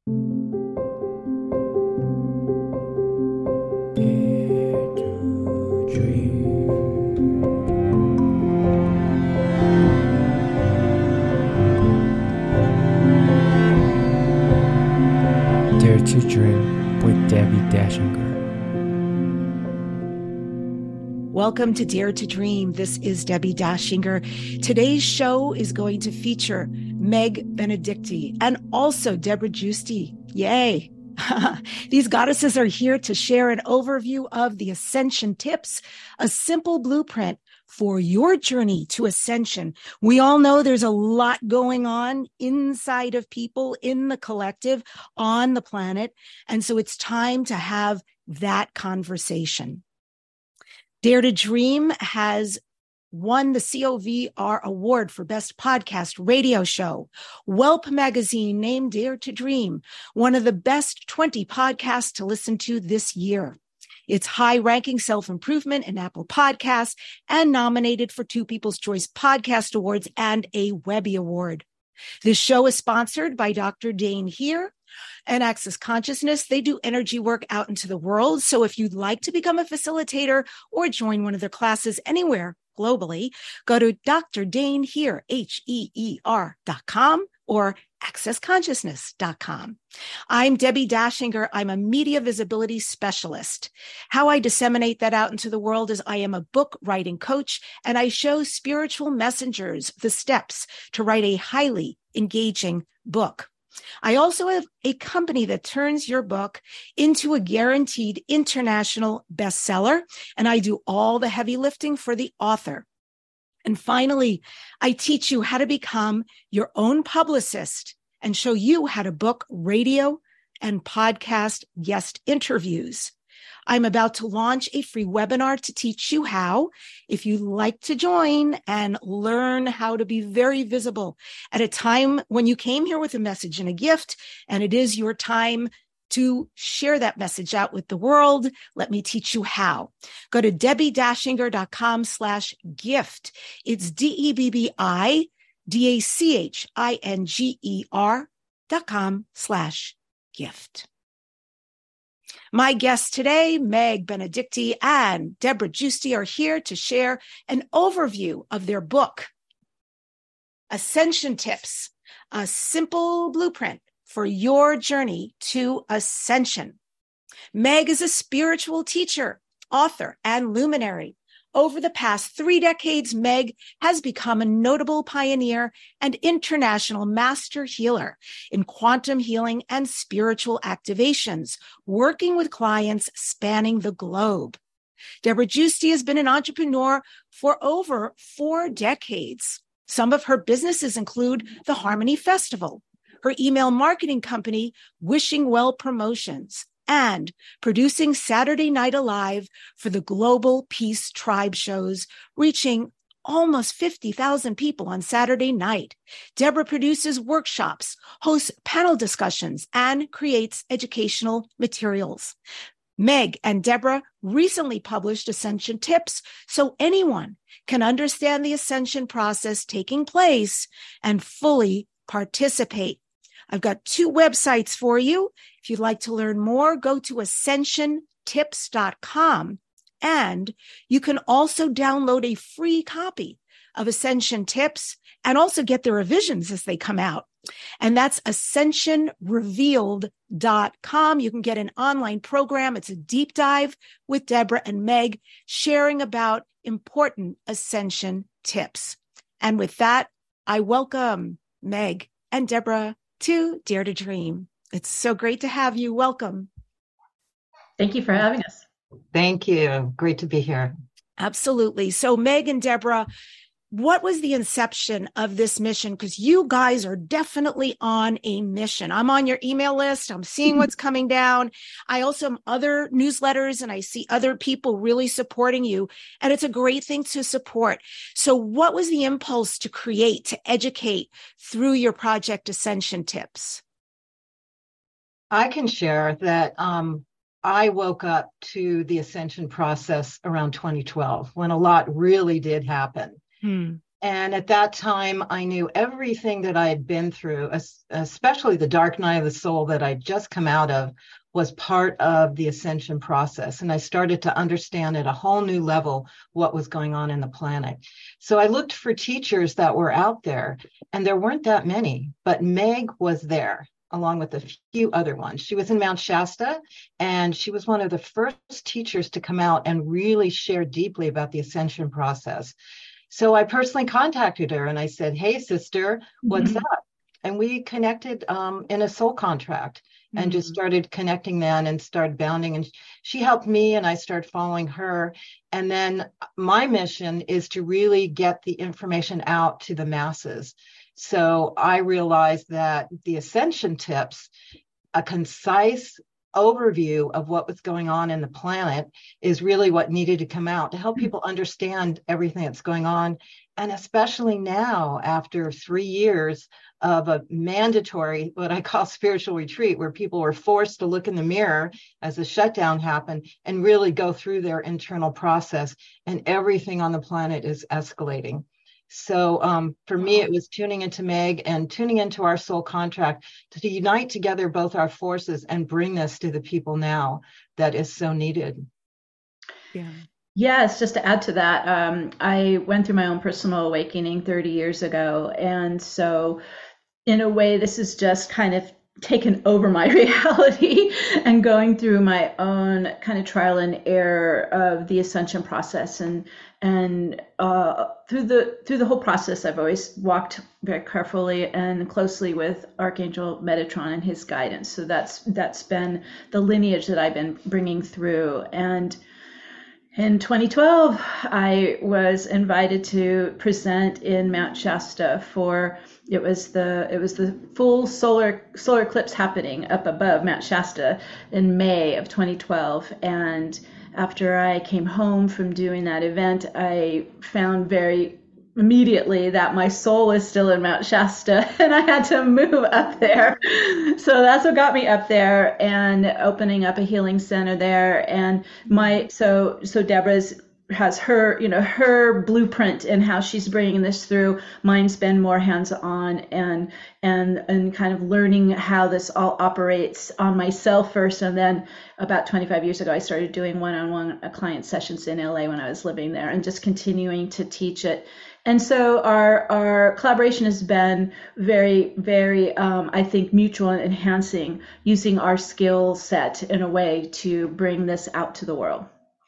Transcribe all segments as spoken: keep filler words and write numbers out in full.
Dare to Dream with Debbie Dashinger. Welcome to Dare to Dream. This is Debbie Dashinger. Today's show is going to feature Meg Benedicti and also Deborah Giusti. Yay! These goddesses are here to share an overview of the Ascension Tips, a simple blueprint for your journey to ascension. We all know there's a lot going on inside of people, in the collective, on the planet. And so it's time to have that conversation. Dare to Dream has won the C O V R Award for Best Podcast Radio Show. Whelp Magazine named Dare to Dream one of the best twenty podcasts to listen to this year. It's high-ranking self-improvement in Apple Podcasts and nominated for two People's Choice Podcast Awards and a Webby Award. This show is sponsored by Doctor Dane Heer and Access Consciousness. They do energy work out into the world. So if you'd like to become a facilitator or join one of their classes anywhere globally, go to Doctor Dane Heer, H E E R dot com or access consciousness dot com. I'm Debbie Dashinger. I'm a media visibility specialist. How I disseminate that out into the world is I am a book writing coach, and I show spiritual messengers the steps to write a highly engaging book. I also have a company that turns your book into a guaranteed international bestseller, and I do all the heavy lifting for the author. And finally, I teach you how to become your own publicist and show you how to book radio and podcast guest interviews. I'm about to launch a free webinar to teach you how, if you'd like to join and learn how to be very visible at a time when you came here with a message and a gift, and it is your time to share that message out with the world. Let me teach you how. Go to debbie dashinger dot com slash gift. It's D E B B I D A C H I N G E R dot com slash gift. My guests today, Meg Benedicti and Deborah Giusti, are here to share an overview of their book, Ascension Tips, a simple blueprint for your journey to ascension. Meg is a spiritual teacher, author, and luminary. Over the past three decades, Meg has become a notable pioneer and international master healer in quantum healing and spiritual activations, working with clients spanning the globe. Deborah Giusti has been an entrepreneur for over four decades. Some of her businesses include the Harmony Festival, her email marketing company, Wishing Well Promotions, and producing Saturday Night Alive for the Global Peace Tribe shows, reaching almost fifty thousand people on Saturday night. Deborah produces workshops, hosts panel discussions, and creates educational materials. Meg and Deborah recently published Ascension Tips so anyone can understand the ascension process taking place and fully participate. I've got two websites for you. If you'd like to learn more, go to ascension tips dot com. And you can also download a free copy of Ascension Tips and also get the revisions as they come out. And that's ascension revealed dot com. You can get an online program. It's a deep dive with Deborah and Meg sharing about important ascension tips. And with that, I welcome Meg and Deborah to Dare to Dream. It's so great to have you. Welcome. Thank you for having us. Thank you. Great to be here. Absolutely. So Meg and Deborah, what was the inception of this mission? Because you guys are definitely on a mission. I'm on your email list. I'm seeing what's coming down. I also have other newsletters and I see other people really supporting you. And it's a great thing to support. So what was the impulse to create, to educate through your project Ascension Tips? I can share that um, I woke up to the ascension process around twenty twelve when a lot really did happen. Hmm. And at that time, I knew everything that I had been through, especially the dark night of the soul that I'd just come out of, was part of the ascension process. And I started to understand at a whole new level what was going on in the planet. So I looked for teachers that were out there, and there weren't that many, but Meg was there, along with a few other ones. She was in Mount Shasta, and she was one of the first teachers to come out and really share deeply about the ascension process. So I personally contacted her and I said, hey, sister, what's mm-hmm. up? And we connected um, in a soul contract and mm-hmm. just started connecting then and started bounding. And she helped me and I started following her. And then my mission is to really get the information out to the masses. So I realized that the ascension tips, a concise overview of what was going on in the planet, is really what needed to come out to help people understand everything that's going on. And especially now, after three years of a mandatory, what I call spiritual retreat, where people were forced to look in the mirror as the shutdown happened and really go through their internal process, and everything on the planet is escalating. So um, for me, it was tuning into Meg and tuning into our soul contract to unite together both our forces and bring this to the people now that is so needed. Yeah. Yes, just to add to that, um, I went through my own personal awakening thirty years ago. And so in a way, this is just kind of taken over my reality and going through my own kind of trial and error of the ascension process. And and uh, through the through the whole process, I've always walked very carefully and closely with Archangel Metatron and his guidance. So that's that's been the lineage that I've been bringing through. And in twenty twelve, I was invited to present in Mount Shasta for it was the it was the full solar solar eclipse happening up above Mount Shasta in May of twenty twelve. And after I came home from doing that event, I found very immediately that my soul is still in Mount Shasta and I had to move up there. So that's what got me up there and opening up a healing center there. And my, so, so Deborah's has her, you know, her blueprint and how she's bringing this through. Mine's been more hands-on and, and, and kind of learning how this all operates on myself first. And then about twenty-five years ago, I started doing one-on-one client sessions in L A when I was living there and just continuing to teach it. And so our our collaboration has been very, very, um, I think, mutual and enhancing, using our skill set in a way to bring this out to the world.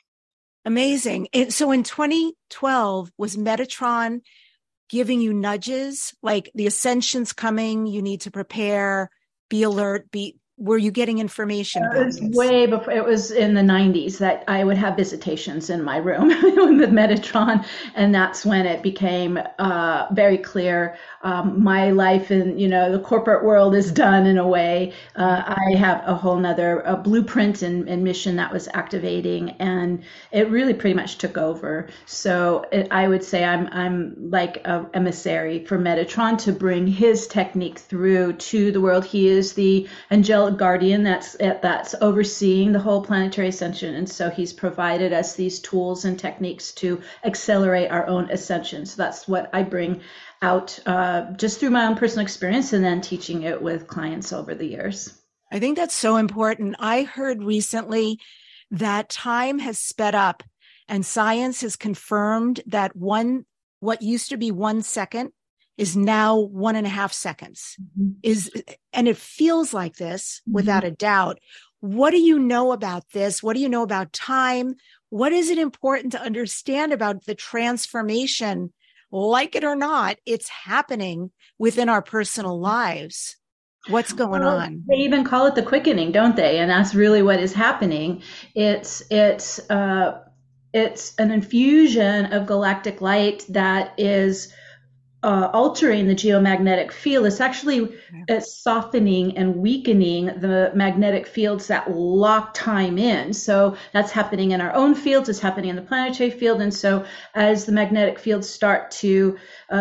Amazing. And so in twenty twelve, was Metatron giving you nudges like the ascension's coming, you need to prepare, be alert, be... Were you getting information about it was this? Way before. It was in the nineties that I would have visitations in my room with Metatron, and that's when it became uh, very clear. Um, my life in, you know, the corporate world is done in a way. Uh, I have a whole nother a blueprint and, and mission that was activating, and it really pretty much took over. So it, I would say I'm I'm like a emissary for Metatron to bring his technique through to the world. He is the angelic guardian that's that's overseeing the whole planetary ascension, and so he's provided us these tools and techniques to accelerate our own ascension. So that's what I bring out uh, just through my own personal experience and then teaching it with clients over the years. I think that's so important. I heard recently that time has sped up and science has confirmed that one what used to be one second is now one and a half seconds. Mm-hmm. Is and it feels like this without mm-hmm. a doubt. What do you know about this? What do you know about time? What is it important to understand about the transformation? Like it or not, it's happening within our personal lives. What's going well, on? They even call it the quickening, don't they? And that's really what is happening. It's it's uh, it's an infusion of galactic light that is Uh, altering the geomagnetic field. It's actually uh, softening and weakening the magnetic fields that lock time in. So that's happening in our own fields. It's happening in the planetary field. And so as the magnetic fields start to uh,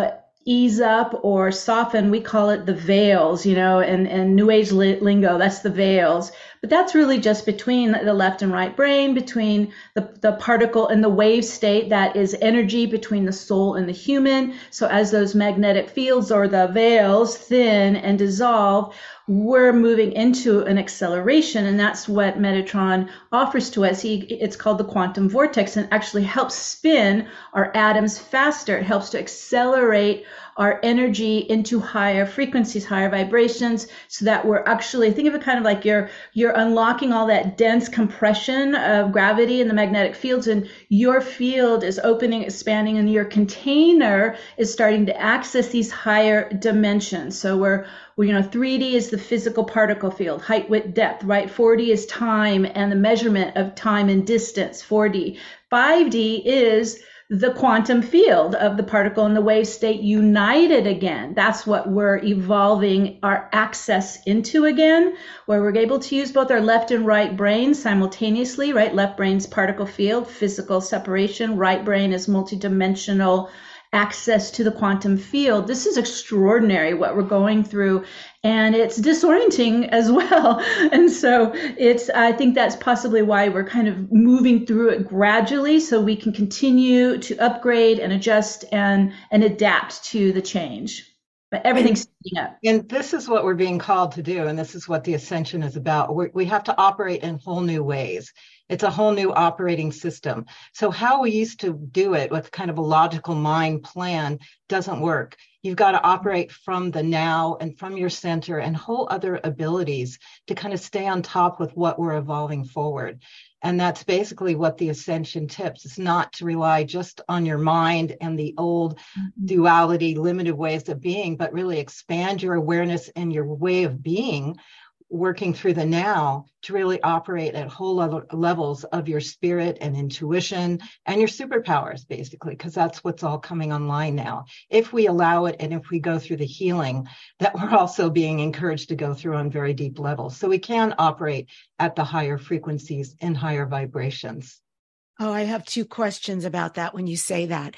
ease up or soften. We call it the veils, you know, and, and New Age lingo, that's the veils. But that's really just between the left and right brain, between the, the particle and the wave state, that is energy between the soul and the human. So as those magnetic fields or the veils thin and dissolve, we're moving into an acceleration, and that's what Metatron offers to us. He, it's called the quantum vortex, and actually helps spin our atoms faster. It helps to accelerate our energy into higher frequencies, higher vibrations, so that we're actually, think of it kind of like you're you're unlocking all that dense compression of gravity in the magnetic fields, and your field is opening, expanding, and your container is starting to access these higher dimensions. So we're Well, you know, three D is the physical particle field, height, width, depth, right? four D is time and the measurement of time and distance, four D. five D is the quantum field of the particle and the wave state united again. That's what we're evolving our access into again, where we're able to use both our left and right brains simultaneously, right? Left brain's particle field, physical separation. Right brain is multidimensional access to the quantum field. This is extraordinary what we're going through, and it's disorienting as well. And so it's, I think that's possibly why we're kind of moving through it gradually, so we can continue to upgrade and adjust and, and adapt to the change. But everything's speeding up. And this is what we're being called to do. And this is what the ascension is about. We're, we have to operate in whole new ways. It's a whole new operating system. So how we used to do it with kind of a logical mind plan doesn't work. You've got to operate from the now and from your center and whole other abilities to kind of stay on top with what we're evolving forward. And that's basically what the ascension tips. It's not to rely just on your mind and the old mm-hmm. duality, limited ways of being, but really expand your awareness and your way of being, working through the now to really operate at whole level, levels of your spirit and intuition and your superpowers, basically, because that's what's all coming online now. If we allow it, and if we go through the healing that we're also being encouraged to go through on very deep levels, so we can operate at the higher frequencies and higher vibrations. Oh, I have two questions about that when you say that.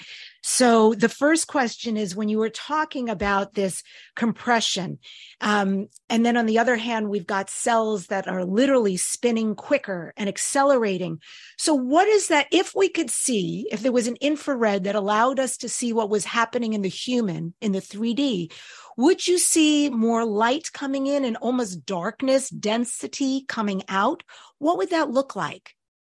So the first question is, when you were talking about this compression, um, and then on the other hand, we've got cells that are literally spinning quicker and accelerating. So what is that? If we could see, if there was an infrared that allowed us to see what was happening in the human, in the three D, would you see more light coming in and almost darkness, density coming out? What would that look like?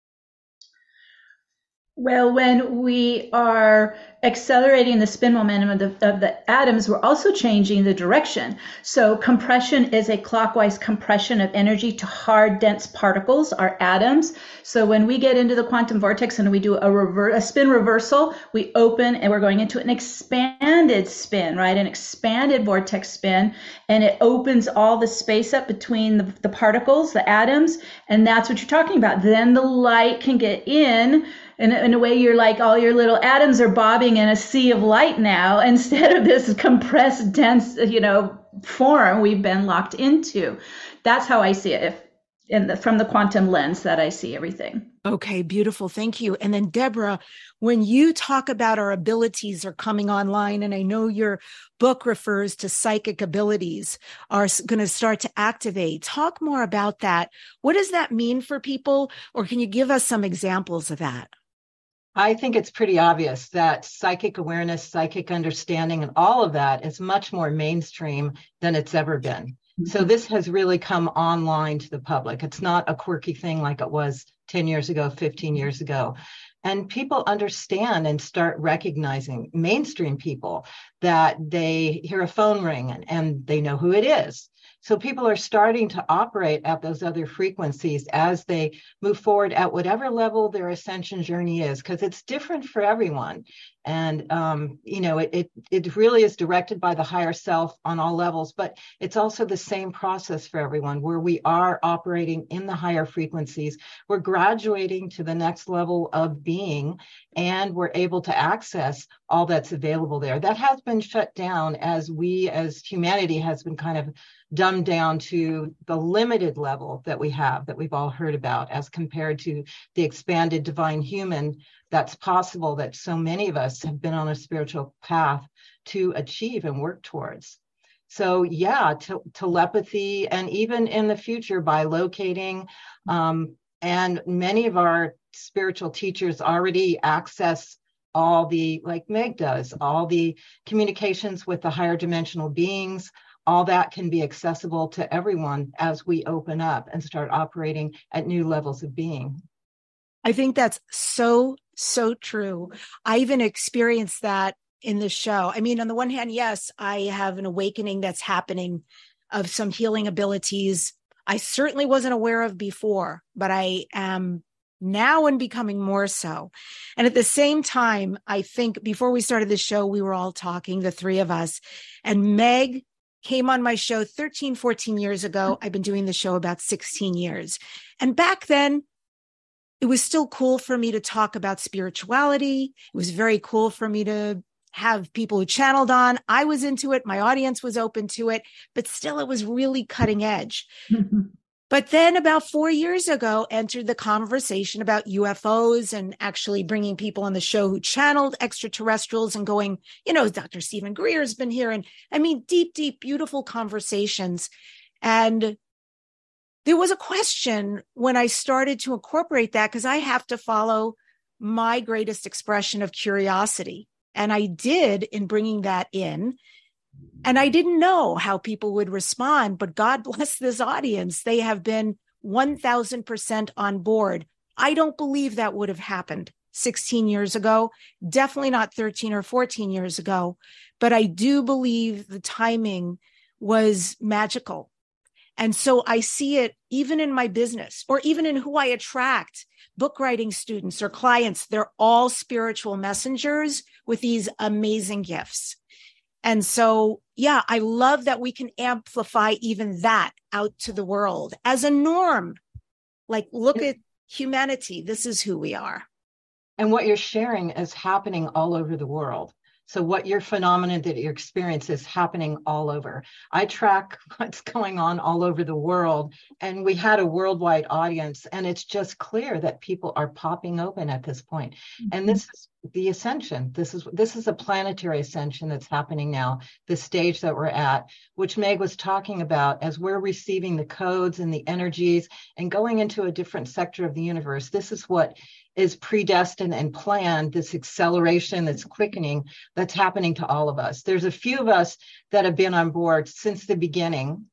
Well, when we are accelerating the spin momentum of the, of the atoms, we're also changing the direction. So compression is a clockwise compression of energy to hard, dense particles, our atoms. So when we get into the quantum vortex and we do a, rever- a spin reversal, we open and we're going into an expanded spin, right? An expanded vortex spin, and it opens all the space up between the, the particles, the atoms, and that's what you're talking about. Then the light can get in. In, in a way, you're like all your little atoms are bobbing in a sea of light now, instead of this compressed, dense, you know, form we've been locked into. That's how I see it, if in the, from the quantum lens that I see everything. Okay, beautiful. Thank you. And then Deborah, when you talk about our abilities are coming online, and I know your book refers to psychic abilities are going to start to activate. Talk more about that. What does that mean for people? Or can you give us some examples of that? I think it's pretty obvious that psychic awareness, psychic understanding, and all of that is much more mainstream than it's ever been. Mm-hmm. So this has really come online to the public. It's not a quirky thing like it was ten years ago, fifteen years ago. And people understand and start recognizing, mainstream people, that they hear a phone ring and, and they know who it is. So people are starting to operate at those other frequencies as they move forward at whatever level their ascension journey is, because it's different for everyone. And, um, you know, it, it it really is directed by the higher self on all levels, but it's also the same process for everyone, where we are operating in the higher frequencies. We're graduating to the next level of being, and we're able to access all that's available there. That has been shut down as we, as humanity, has been kind of dumbed down to the limited level that we have, that we've all heard about, as compared to the expanded divine human that's possible, that so many of us have been on a spiritual path to achieve and work towards. So yeah, te- telepathy, and even in the future by locating, um, and many of our spiritual teachers already access all the, like Meg does, all the communications with the higher dimensional beings. All that can be accessible to everyone as we open up and start operating at new levels of being. I think that's so, so true. I even experienced that in the show. I mean, on the one hand, yes, I have an awakening that's happening of some healing abilities I certainly wasn't aware of before, but I am now and becoming more so. And at the same time, I think before we started the show, we were all talking, the three of us, and Meg came on my show thirteen, fourteen years ago. I've been doing the show about sixteen years. And back then, it was still cool for me to talk about spirituality. It was very cool for me to have people who channeled on. I was into it. My audience was open to it, but still it was really cutting edge. Mm-hmm. But then about four years ago, entered the conversation about U F Os and actually bringing people on the show who channeled extraterrestrials and going, you know, Doctor Stephen Greer's been here. And I mean, deep, deep, beautiful conversations. And there was a question when I started to incorporate that, because I have to follow my greatest expression of curiosity. And I did in bringing that in. And I didn't know how people would respond, but God bless this audience. They have been one thousand percent on board. I don't believe that would have happened sixteen years ago, definitely not thirteen or fourteen years ago, but I do believe the timing was magical. And so I see it even in my business, or even in who I attract, book writing students or clients. They're all spiritual messengers with these amazing gifts. And so, yeah, I love that we can amplify even that out to the world as a norm. Like, look at humanity. This is who we are. And what you're sharing is happening all over the world. So what your phenomenon that you experience is happening all over. I track what's going on all over the world, and we had a worldwide audience, and it's just clear that people are popping open at this point. Mm-hmm. And this is the ascension. This is this is a planetary ascension that's happening now, the stage that we're at, which Meg was talking about, as we're receiving the codes and the energies and going into a different sector of the universe. This is what is predestined and planned, this acceleration, this quickening that's happening to all of us. There's a few of us that have been on board since the beginning,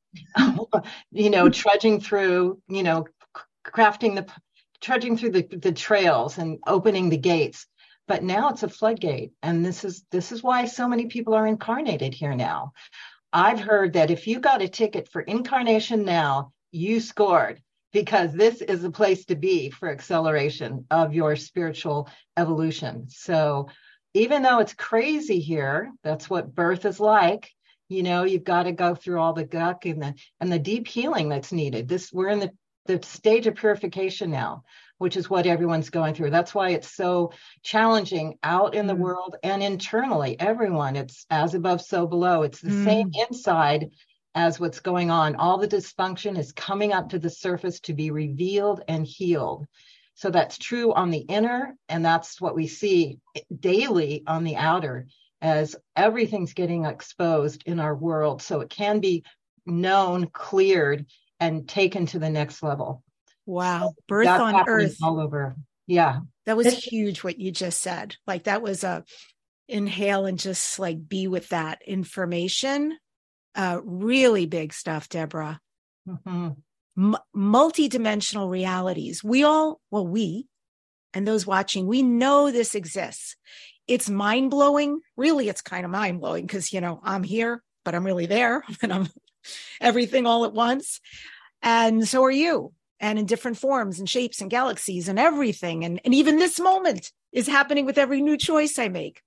you know, trudging through, you know, crafting the, trudging through the, the trails and opening the gates. But now it's a floodgate. And this is, this is why so many people are incarnated here now. I've heard that if you got a ticket for incarnation now, you scored, because this is a place to be for acceleration of your spiritual evolution. So even though it's crazy here, that's what birth is like. You know, you've got to go through all the guck and the, and the deep healing that's needed. This, we're in the, the stage of purification now, which is what everyone's going through. That's why it's so challenging out in the mm. world and internally. Everyone, it's as above, so below. It's the mm. same inside as what's going on. All the dysfunction is coming up to the surface to be revealed and healed. So that's true on the inner, and that's what we see daily on the outer, as everything's getting exposed in our world, so it can be known, cleared, and taken to the next level. Wow. So birth on earth. All over. Yeah. That was it's- huge what you just said. Like, that was a inhale and just like be with that information. Uh, really big stuff, Deborah. Mm-hmm. M- multi-dimensional realities. We all, well, we and those watching, we know this exists. It's mind-blowing. Really, it's kind of mind-blowing because, you know, I'm here, but I'm really there, and I'm everything all at once. And so are you, and in different forms and shapes and galaxies and everything. And, and even this moment is happening with every new choice I make.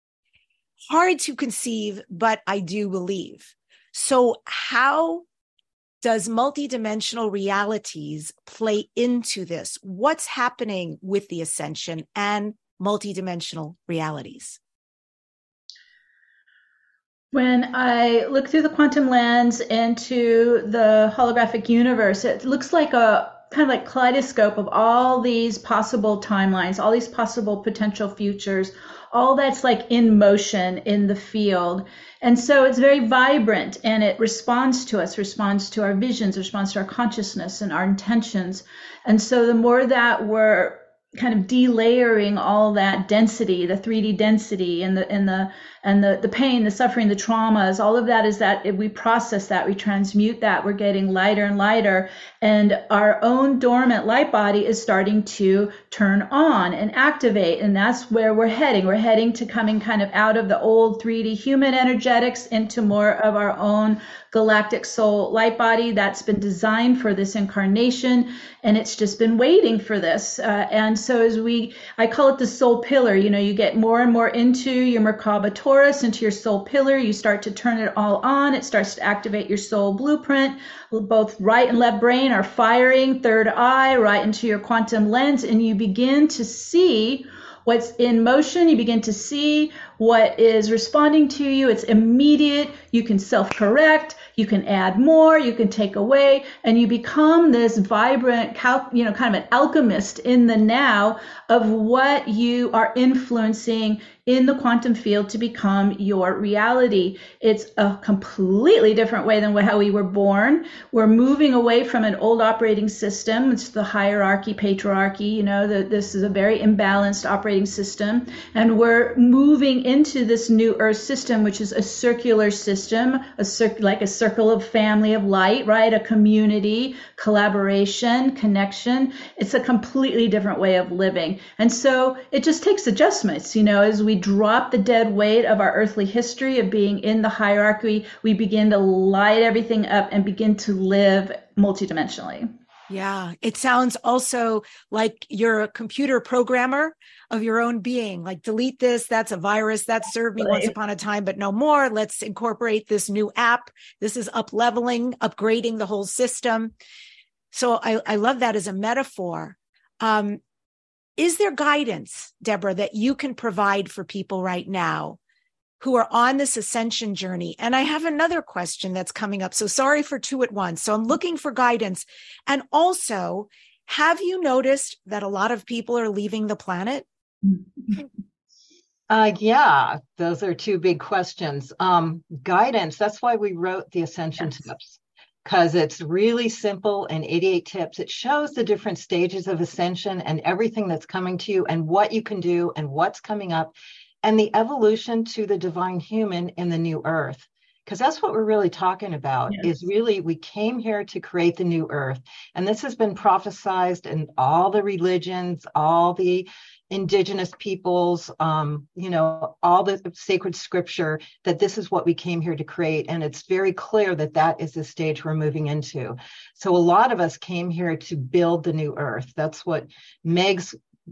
Hard to conceive, but I do believe. So how does multidimensional realities play into this? What's happening with the ascension and multidimensional realities? When I look through the quantum lens into the holographic universe, it looks like a kind of like kaleidoscope of all these possible timelines, all these possible potential futures, all that's like in motion in the field. And so it's very vibrant and it responds to us, responds to our visions, responds to our consciousness and our intentions. And so the more that we're kind of delayering all that density, the three D density and the and the and the, the pain, the suffering, the traumas, all of that is that if we process that, we transmute that, we're getting lighter and lighter. And our own dormant light body is starting to turn on and activate. And that's where we're heading. We're heading to coming kind of out of the old three D human energetics into more of our own galactic soul light body that's been designed for this incarnation. And it's just been waiting for this. Uh, and so as we, I call it the soul pillar, you know, you get more and more into your Merkaba Taurus, into your soul pillar, you start to turn it all on. It starts to activate your soul blueprint. Both right and left brain are firing, third eye, right into your quantum lens, and you begin to see what's in motion. You begin to see what is responding to you. It's immediate. You can self-correct. You can add more. You can take away, and you become this vibrant, you know, kind of an alchemist in the now of what you are influencing in the quantum field to become your reality. It's a completely different way than how we were born. We're moving away from an old operating system. It's the hierarchy, patriarchy, you know, the, this is a very imbalanced operating system. And we're moving into this new earth system, which is a circular system, a cir- like a circle of family of light, right? A community, collaboration, connection. It's a completely different way of living. And so it just takes adjustments, you know, as we drop the dead weight of our earthly history of being in the hierarchy, we begin to light everything up and begin to live multidimensionally. Yeah, it sounds also like you're a computer programmer of your own being. Like, delete this, that's a virus, that served me once upon a time, but no more. Let's incorporate this new app. This is up leveling, upgrading the whole system. So I, I love that as a metaphor. Um, Is there guidance, Deborah, that you can provide for people right now who are on this ascension journey? And I have another question that's coming up. So sorry for two at once. So I'm looking for guidance. And also, have you noticed that a lot of people are leaving the planet? Uh, yeah, those are two big questions. Um, guidance, that's why we wrote the Ascension yes. Tips. Because it's really simple and eighty-eight tips. It shows the different stages of ascension and everything that's coming to you and what you can do and what's coming up and the evolution to the divine human in the new earth. Because that's what we're really talking about yes. is really we came here to create the new earth. And this has been prophesized in all the religions, all the indigenous peoples, um, you know, all the sacred scripture, that this is what we came here to create. And it's very clear that that is the stage we're moving into. So a lot of us came here to build the new earth. That's what Meg's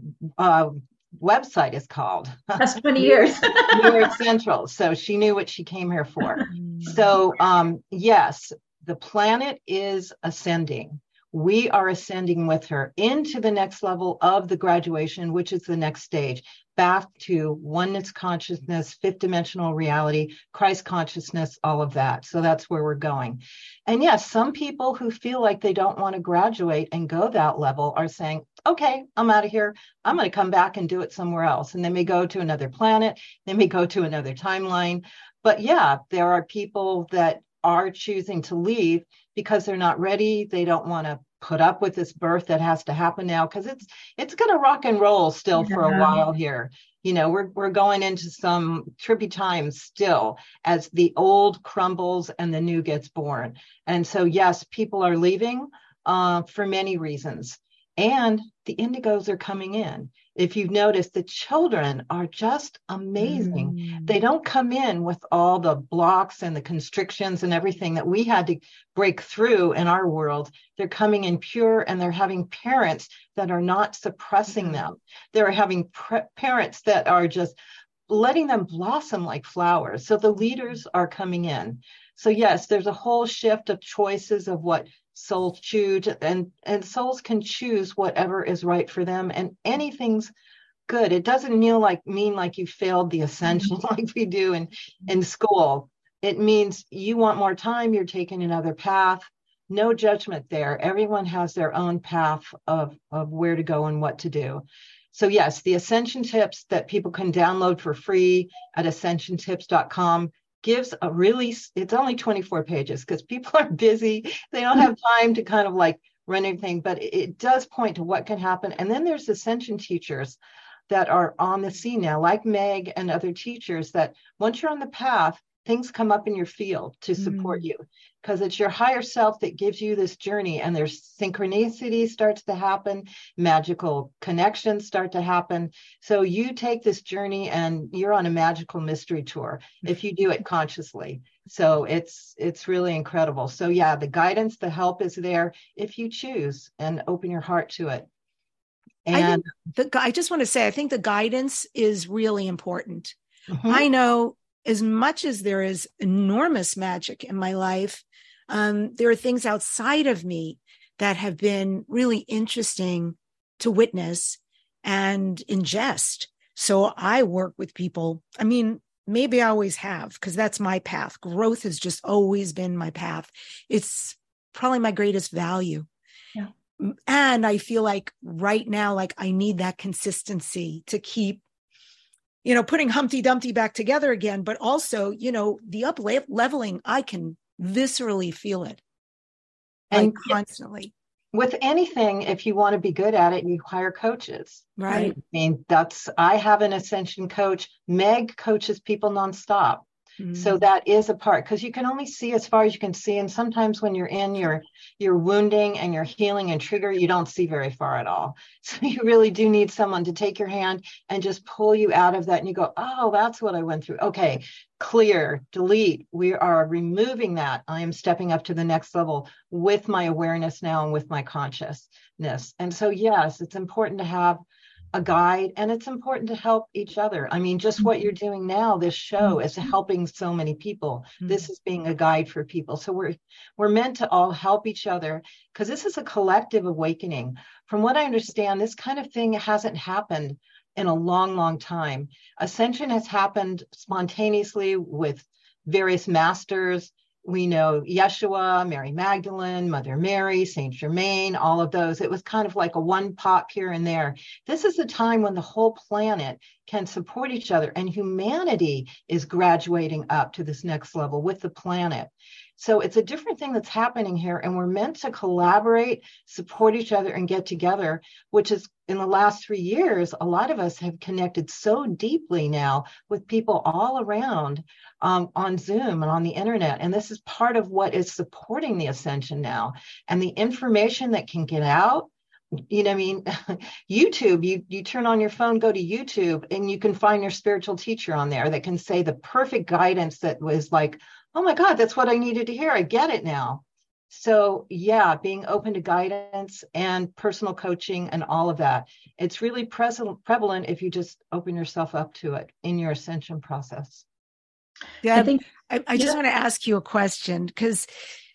uh, website is called. That's twenty years. New Earth Central. So she knew what she came here for. So um, yes, the planet is ascending. We are ascending with her into the next level of the graduation, which is the next stage, back to oneness consciousness, fifth dimensional reality, Christ consciousness, all of that. So that's where we're going. And yes, some people who feel like they don't want to graduate and go that level are saying, okay, I'm out of here. I'm going to come back and do it somewhere else. And they may go to another planet. They may go to another timeline. But yeah, there are people that are choosing to leave because they're not ready. They don't want to put up with this birth that has to happen now, because it's it's going to rock and roll still yeah. for a while here. You know, we're we're going into some trippy times still as the old crumbles and the new gets born. And so, yes, people are leaving uh, for many reasons. And the indigos are coming in. If you've noticed, the children are just amazing. Mm. They don't come in with all the blocks and the constrictions and everything that we had to break through in our world. They're coming in pure, and they're having parents that are not suppressing mm. them. They're having pre- parents that are just letting them blossom like flowers. So the leaders are coming in. So yes, there's a whole shift of choices of what souls choose, and, and souls can choose whatever is right for them, and anything's good. It doesn't mean like mean like you failed the ascension like we do in, in school. it means you want more time, you're taking another path. No judgment there. Everyone has their own path of, of where to go and what to do. So yes, the Ascension Tips that people can download for free at ascension tips dot com gives a really, it's only twenty-four pages because people are busy. They don't have time to kind of like run everything, but it does point to what can happen. And then there's Ascension teachers that are on the scene now, like Meg and other teachers, that once you're on the path, things come up in your field to support mm. you, because it's your higher self that gives you this journey, and there's synchronicity starts to happen, magical connections start to happen. So you take this journey and you're on a magical mystery tour if you do it consciously. So it's it's really incredible. So yeah, the guidance, the help is there if you choose and open your heart to it. And I, think the, I just want to say, I think the guidance is really important. Mm-hmm. I know as much as there is enormous magic in my life, um, there are things outside of me that have been really interesting to witness and ingest. So I work with people. I mean, maybe I always have, because that's my path. Growth has just always been my path. It's probably my greatest value. Yeah. And I feel like right now, like I need that consistency to keep, you know, putting Humpty Dumpty back together again, but also, you know, the up leveling, I can viscerally feel it. And like constantly. With anything, if you want to be good at it, you hire coaches. Right. I mean, that's, I have an Ascension coach. Meg coaches people nonstop. Mm-hmm. So that is a part, because you can only see as far as you can see. And sometimes when you're in your, your wounding and your healing and trigger, you don't see very far at all. So you really do need someone to take your hand and just pull you out of that. And you go, oh, that's what I went through. Okay, clear, delete. We are removing that. I am stepping up to the next level with my awareness now and with my consciousness. And so, yes, it's important to have a guide, and it's important to help each other. I mean, just what you're doing now, this show is helping so many people. Mm-hmm. This is being a guide for people. So we're we're meant to all help each other, because this is a collective awakening. From what I understand, this kind of thing hasn't happened in a long, long time. Ascension has happened spontaneously with various masters. We know Yeshua, Mary Magdalene, Mother Mary, Saint Germain, all of those. It was kind of like a one pop here and there. This is a time when the whole planet can support each other, and humanity is graduating up to this next level with the planet. So it's a different thing that's happening here, and we're meant to collaborate, support each other, and get together, which is, in the last three years, a lot of us have connected so deeply now with people all around um, on Zoom and on the internet. And this is part of what is supporting the ascension now. And the information that can get out, you know, I mean, YouTube, you, you turn on your phone, go to YouTube, and you can find your spiritual teacher on there that can say the perfect guidance that was like, oh my God, that's what I needed to hear. I get it now. So yeah, being open to guidance and personal coaching and all of that, it's really present, prevalent if you just open yourself up to it in your ascension process. Yeah, I think I, I just yeah. want to ask you a question, because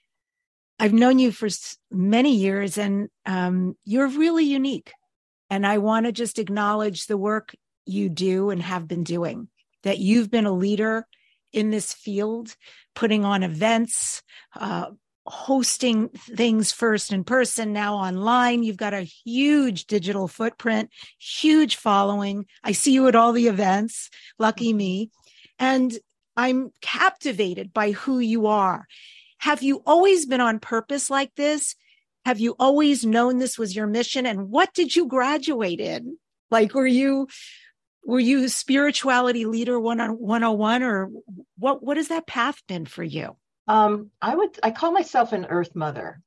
I've known you for many years, and um, you're really unique. And I want to just acknowledge the work you do and have been doing, that you've been a leader in this field, putting on events, uh, hosting things first in person, now online. You've got a huge digital footprint, huge following. I see you at all the events. Lucky me. And I'm captivated by who you are. Have you always been on purpose like this? Have you always known this was your mission? And what did you graduate in? Like, were you, were you spirituality leader one oh one, or what, what has that path been for you? Um, I would, I call myself an earth mother.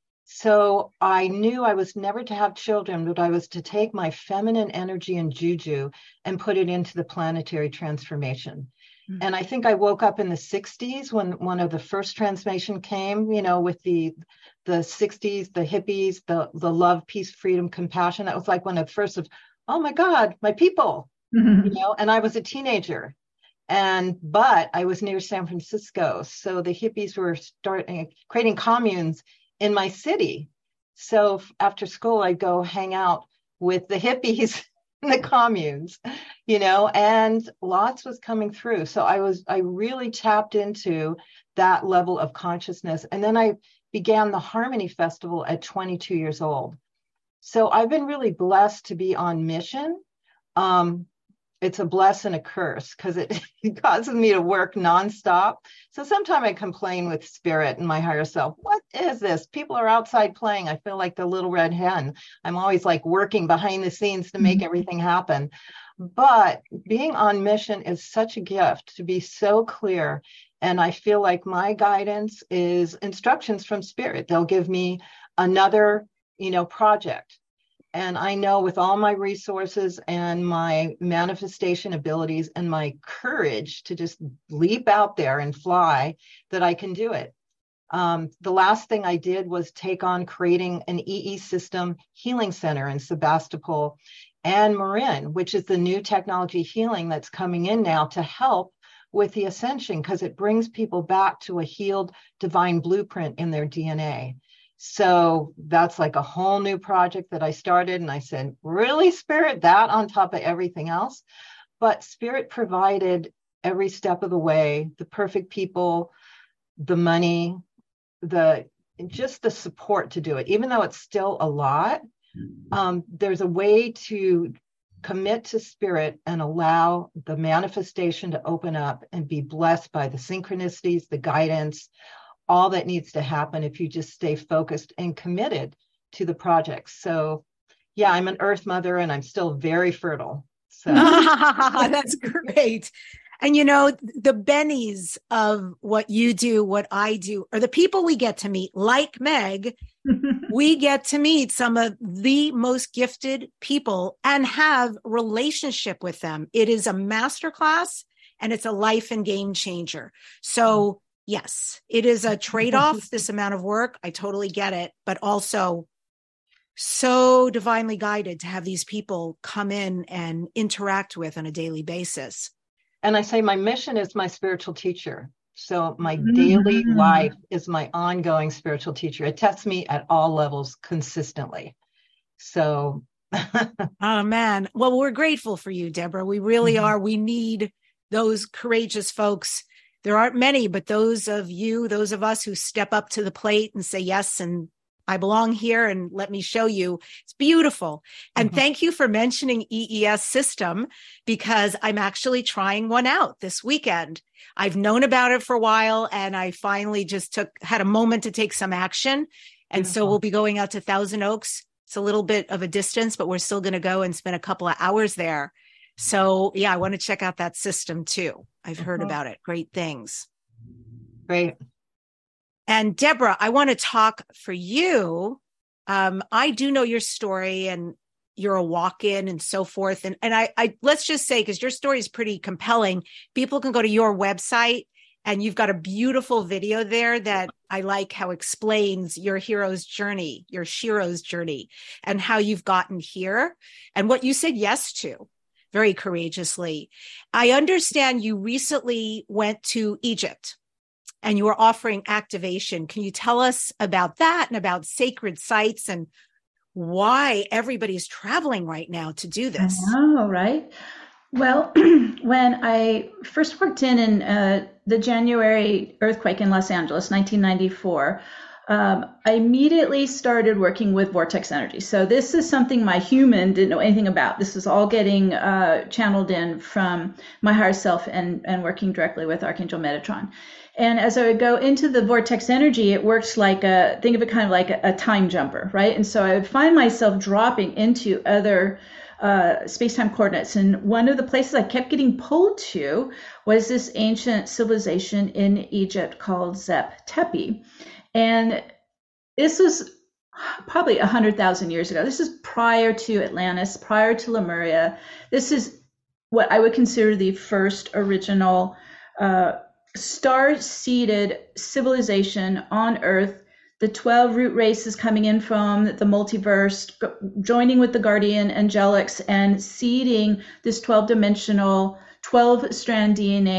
So I knew I was never to have children, but I was to take my feminine energy and juju and put it into the planetary transformation. Mm-hmm. And I think I woke up in the sixties when one of the first transformation came, you know, with the, the sixties, the hippies, the, the love, peace, freedom, compassion. That was like one of the first of, oh my God, my people, mm-hmm. you know, and I was a teenager. And, but I was near San Francisco. So the hippies were starting, creating communes in my city. So after school, I'd go hang out with the hippies the communes, you know, and lots was coming through. So I was, I really tapped into that level of consciousness. And then I began the Harmony Festival at twenty-two years old. So I've been really blessed to be on mission. Um, it's a bless and a curse because it, it causes me to work nonstop. So sometimes I complain with spirit and my higher self. What is this? People are outside playing. I feel like the little red hen. I'm always like working behind the scenes to make everything happen. But being on mission is such a gift to be so clear. And I feel like my guidance is instructions from spirit. They'll give me another, you know, project. And I know with all my resources and my manifestation abilities and my courage to just leap out there and fly, that I can do it. Um, the last thing I did was take on creating an E E system healing center in Sebastopol and Marin, which is the new technology healing that's coming in now to help with the ascension, because it brings people back to a healed divine blueprint in their D N A. So that's like a whole new project that I started. And I said, really, Spirit, that on top of everything else? But Spirit provided every step of the way, the perfect people, the money, the just the support to do it. Even though it's still a lot, um, there's a way to commit to Spirit and allow the manifestation to open up and be blessed by the synchronicities, the guidance, all that needs to happen if you just stay focused and committed to the project. So yeah, I'm an earth mother and I'm still very fertile. So that's great. And you know, the bennies of what you do, what I do, are the people we get to meet. Like Meg, we get to meet some of the most gifted people and have relationship with them. It is a masterclass and it's a life and game changer. So yes, it is a trade-off, this amount of work. I totally get it, but also so divinely guided to have these people come in and interact with on a daily basis. And I say my mission is my spiritual teacher. So my mm-hmm. daily life is my ongoing spiritual teacher. It tests me at all levels consistently. So. Oh, man. Well, we're grateful for you, Deborah. We really mm-hmm. are. We need those courageous folks. There aren't many, but those of you, those of us who step up to the plate and say, yes, and I belong here and let me show you. It's beautiful. And mm-hmm. thank you for mentioning E E S system, because I'm actually trying one out this weekend. I've known about it for a while and I finally just took, had a moment to take some action. And beautiful. So we'll be going out to Thousand Oaks. It's a little bit of a distance, but we're still going to go and spend a couple of hours there. So yeah, I want to check out that system too. I've heard about it. Great things. Great. And Deborah, I want to talk for you. Um, I do know your story and you're a walk-in and so forth. And, and I, I, let's just say, because your story is pretty compelling, people can go to your website and you've got a beautiful video there that I like, how explains your hero's journey, your Shiro's journey, and how you've gotten here and what you said yes to. Very courageously. I understand you recently went to Egypt and you were offering activation. Can you tell us about that and about sacred sites and why everybody's traveling right now to do this? Oh, right. Well, when I first worked in, in uh, the January earthquake in Los Angeles, nineteen ninety-four, Um, I immediately started working with vortex energy. So this is something my human didn't know anything about. This is all getting uh, channeled in from my higher self and, and working directly with Archangel Metatron. And as I would go into the vortex energy, it works like a, think of it kind of like a, a time jumper, right? And so I would find myself dropping into other uh, space-time coordinates. And one of the places I kept getting pulled to was this ancient civilization in Egypt called Zep Tepi. And this was probably one hundred thousand years ago. This is prior to Atlantis, prior to Lemuria. This is what I would consider the first original uh, star-seeded civilization on Earth. The twelve root races coming in from the multiverse, joining with the guardian angelics and seeding this twelve-dimensional, twelve-strand D N A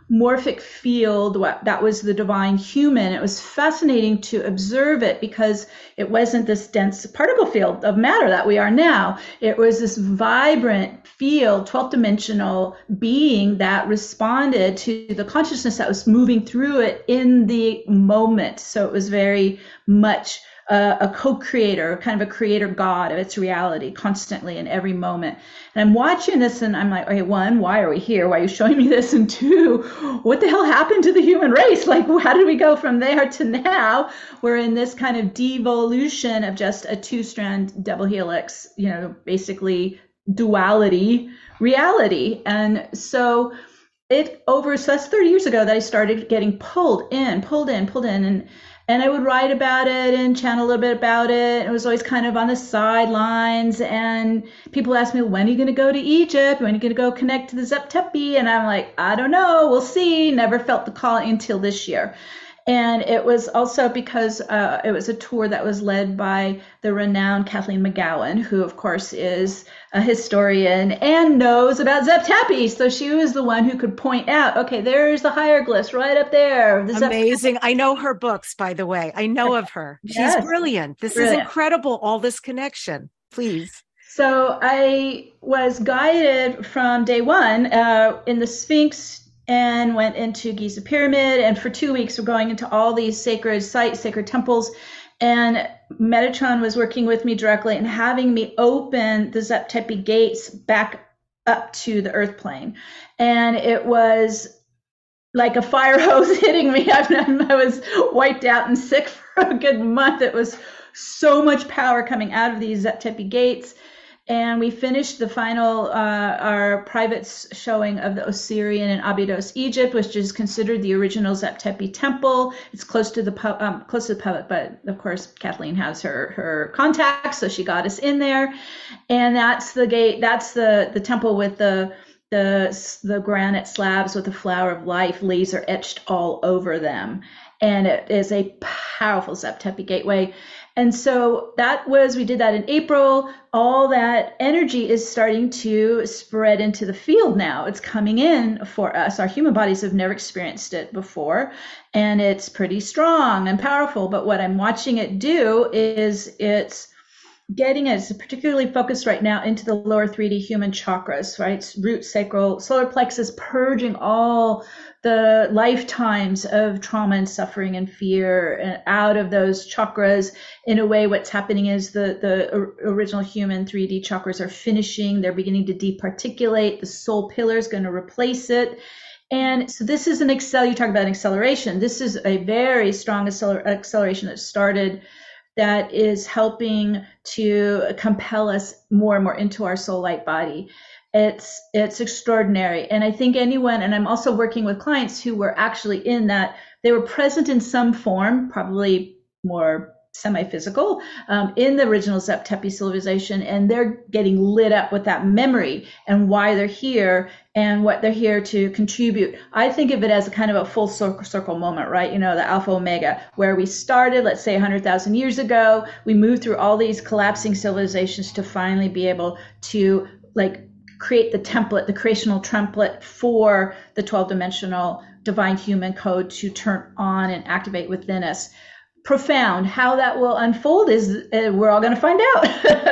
morphic field that was the divine human. It was fascinating to observe it because it wasn't this dense particle field of matter that we are now. It was this vibrant field, twelfth dimensional being that responded to the consciousness that was moving through it in the moment. So it was very much Uh, a co-creator, kind of a creator god of its reality constantly in every moment. And I'm watching this and I'm like, okay, one, why are we here? Why are you showing me this? And two, what the hell happened to the human race? Like, how did we go from there to now? We're in this kind of devolution of just a two-strand double helix, you know, basically duality reality. And so it over, so that's thirty years ago that I started getting pulled in, pulled in, pulled in. And And I would write about it and channel a little bit about it. It was always kind of on the sidelines. And people ask me, when are you going to go to Egypt? When are you going to go connect to the Zep Tepi? And I'm like, I don't know. We'll see. Never felt the call until this year. And it was also because uh, it was a tour that was led by the renowned Kathleen McGowan, who, of course, is a historian and knows about Zep Tepi. So she was the one who could point out, okay, there's the hieroglyphs right up there. The Amazing. I know her books, by the way. I know of her. She's yes. brilliant. This brilliant. is incredible, all this connection. Please. So I was guided from day one uh, in the Sphinx and went into Giza Pyramid. And for two weeks, we're going into all these sacred sites, sacred temples. And Metatron was working with me directly and having me open the Zep Tepi gates back up to the earth plane. And it was like a fire hose hitting me. I was wiped out and sick for a good month. It was so much power coming out of these Zep Tepi gates. And we finished the final, uh, our private showing of the Osirian in Abydos, Egypt, which is considered the original Zep Tepi temple. It's close to the pu- um, close to the public, but of course Kathleen has her her contacts, so she got us in there. And that's the gate. That's the the temple with the the the granite slabs with the flower of life laser etched all over them. And it is a powerful Zep Tepi gateway. And so that was, we did that in April. All that energy is starting to spread into the field now. It's coming in for us. Our human bodies have never experienced it before. And it's pretty strong and powerful. But what I'm watching it do is it's getting it, it's particularly focused right now into the lower three D human chakras, right? Root, sacral, solar plexus, purging all the lifetimes of trauma and suffering and fear out of those chakras. In a way, what's happening is the, the original human three D chakras are finishing. They're beginning to departiculate. The soul pillar is going to replace it. And so this is an accel, you talk about an acceleration. This is a very strong acceler- acceleration that started that is helping to compel us more and more into our soul light body. It's it's extraordinary. And I think anyone, and I'm also working with clients who were actually in that, they were present in some form, probably more semi-physical, um, in the original Zep Tepi civilization, and they're getting lit up with that memory and why they're here and what they're here to contribute. I think of it as a kind of a full circle, circle moment, right? You know, the Alpha Omega, where we started, let's say one hundred thousand years ago, we moved through all these collapsing civilizations to finally be able to like create the template, the creational template for the twelve dimensional divine human code to turn on and activate within us. Profound. How that will unfold is uh, we're all going to find out.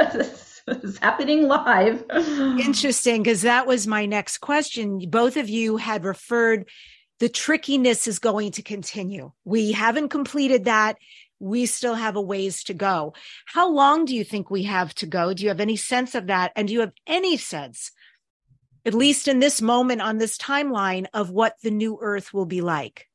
It's happening live. Interesting, because that was my next question. Both of you had referred the trickiness is going to continue. We haven't completed that. We still have a ways to go. How long do you think we have to go? Do you have any sense of that? And do you have any sense, at least in this moment on this timeline, of what the new Earth will be like?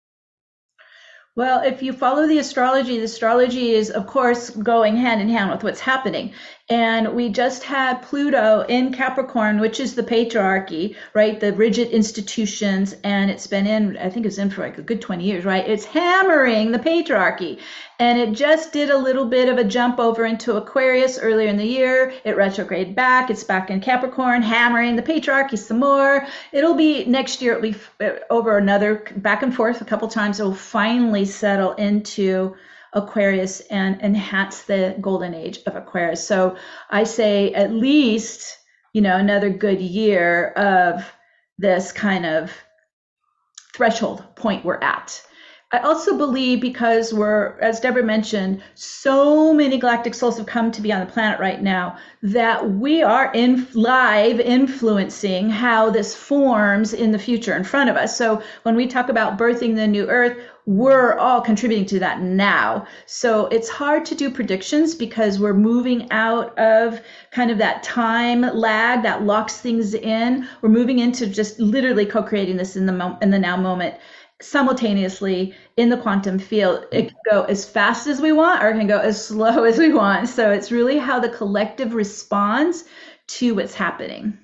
Well, if you follow the astrology, the astrology is, of course, going hand in hand with what's happening. And we just had Pluto in Capricorn, which is the patriarchy, right? The rigid institutions. And it's been in, I think it's in for like a good twenty years, right? It's hammering the patriarchy. And it just did a little bit of a jump over into Aquarius earlier in the year. It retrograded back. It's back in Capricorn, hammering the patriarchy some more. It'll be next year, it'll be over another back and forth a couple times. It will finally settle into Aquarius and enhance the golden age of Aquarius. So I say at least, you know, another good year of this kind of threshold point we're at. I also believe, because we're, as Deborah mentioned, so many galactic souls have come to be on the planet right now, that we are in live influencing how this forms in the future in front of us. So when we talk about birthing the new earth, we're all contributing to that now. So it's hard to do predictions because we're moving out of kind of that time lag that locks things in. We're moving into just literally co-creating this in the mo- in the now moment. Simultaneously in the quantum field. It can go as fast as we want, or it can go as slow as we want. So it's really how the collective responds to what's happening.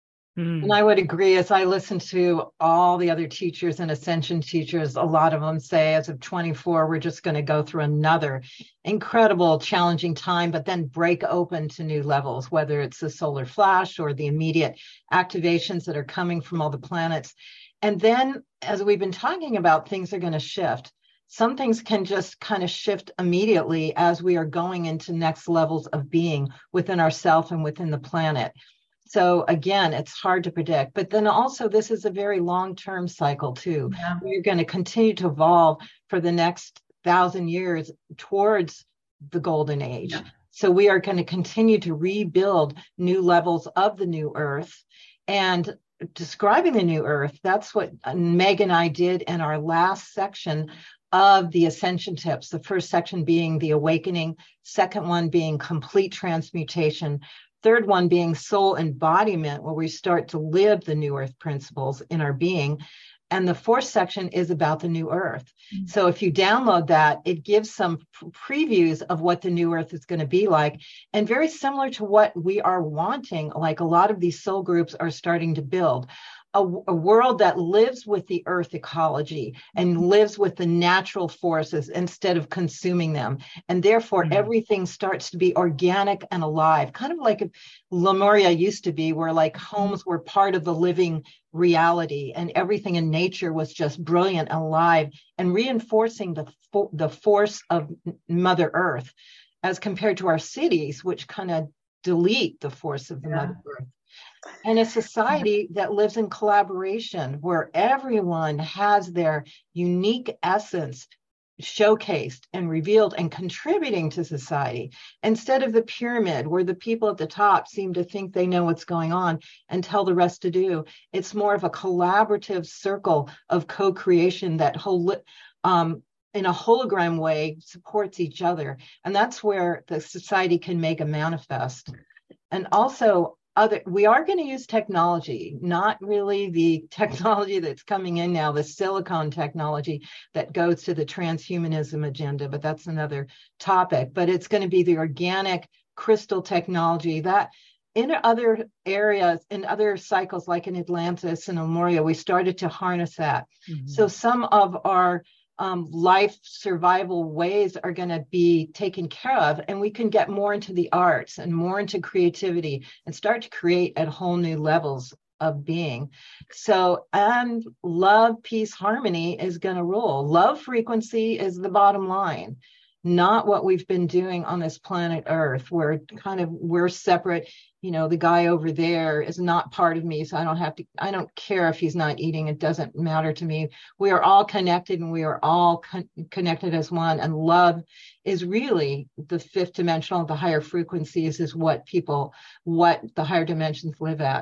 And I would agree, as I listen to all the other teachers and ascension teachers, a lot of them say as of twenty-four, we're just going to go through another incredible, challenging time, but then break open to new levels, whether it's the solar flash or the immediate activations that are coming from all the planets. And then, as we've been talking about, things are going to shift. Some things can just kind of shift immediately as we are going into next levels of being within ourselves and within the planet. So again, it's hard to predict. But then also, this is a very long-term cycle too. Yeah. We're going to continue to evolve for the next thousand years towards the golden age. Yeah. So we are going to continue to rebuild new levels of the new earth. And describing the new earth, that's what Meg and I did in our last section of the ascension tips. The first section being the awakening, second one being complete transmutation, third one being soul embodiment, where we start to live the new earth principles in our being. And the fourth section is about the new earth. Mm-hmm. So if you download that, it gives some previews of what the new earth is going to be like, and very similar to what we are wanting, like a lot of these soul groups are starting to build. A, a world that lives with the earth ecology and lives with the natural forces instead of consuming them. And therefore, mm-hmm. everything starts to be organic and alive, kind of like Lemuria used to be, where like homes were part of the living reality and everything in nature was just brilliant and alive, and reinforcing the, fo- the force of Mother Earth as compared to our cities, which kind of delete the force of the yeah. Mother Earth. And a society that lives in collaboration, where everyone has their unique essence showcased and revealed and contributing to society, instead of the pyramid where the people at the top seem to think they know what's going on and tell the rest to do. It's more of a collaborative circle of co-creation that whole, um, in a hologram way supports each other. And that's where the society can make a manifest. And also, Other, we are going to use technology, not really the technology that's coming in now, the silicone technology that goes to the transhumanism agenda, but that's another topic. But it's going to be the organic crystal technology that in other areas, in other cycles, like in Atlantis and Lemuria, we started to harness that. Mm-hmm. So some of our Um, life survival ways are going to be taken care of, and we can get more into the arts and more into creativity and start to create at whole new levels of being. So, and love, peace, harmony is going to rule. Love frequency is the bottom line, not what we've been doing on this planet Earth, where kind of we're separate. You know, the guy over there is not part of me, so I don't have to, I don't care if he's not eating. It doesn't matter to me. We are all connected, and we are all con- connected as one. And love is really the fifth dimensional, the higher frequencies is what people, what the higher dimensions live at.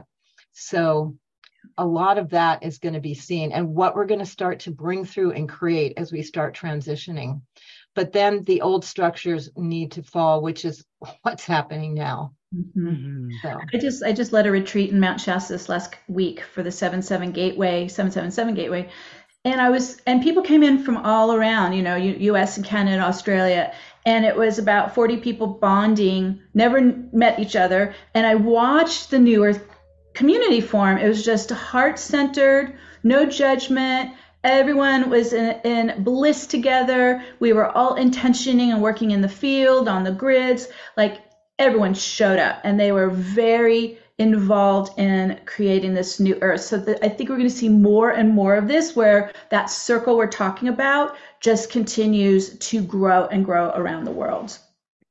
So a lot of that is going to be seen, and what we're going to start to bring through and create as we start transitioning. But then the old structures need to fall, which is what's happening now. Mm-hmm. So. I just I just led a retreat in Mount Shasta this last week for the seven seven Gateway, seven seven seven Gateway. And I was, and people came in from all around, you know, U S and Canada, Australia. And it was about forty people bonding, never met each other. And I watched the New Earth community form. It was just heart-centered, no judgment. Everyone was in, in bliss together. We were all intentioning and working in the field, on the grids. Like, everyone showed up, and they were very involved in creating this new earth. So the, I think we're going to see more and more of this, where that circle we're talking about just continues to grow and grow around the world.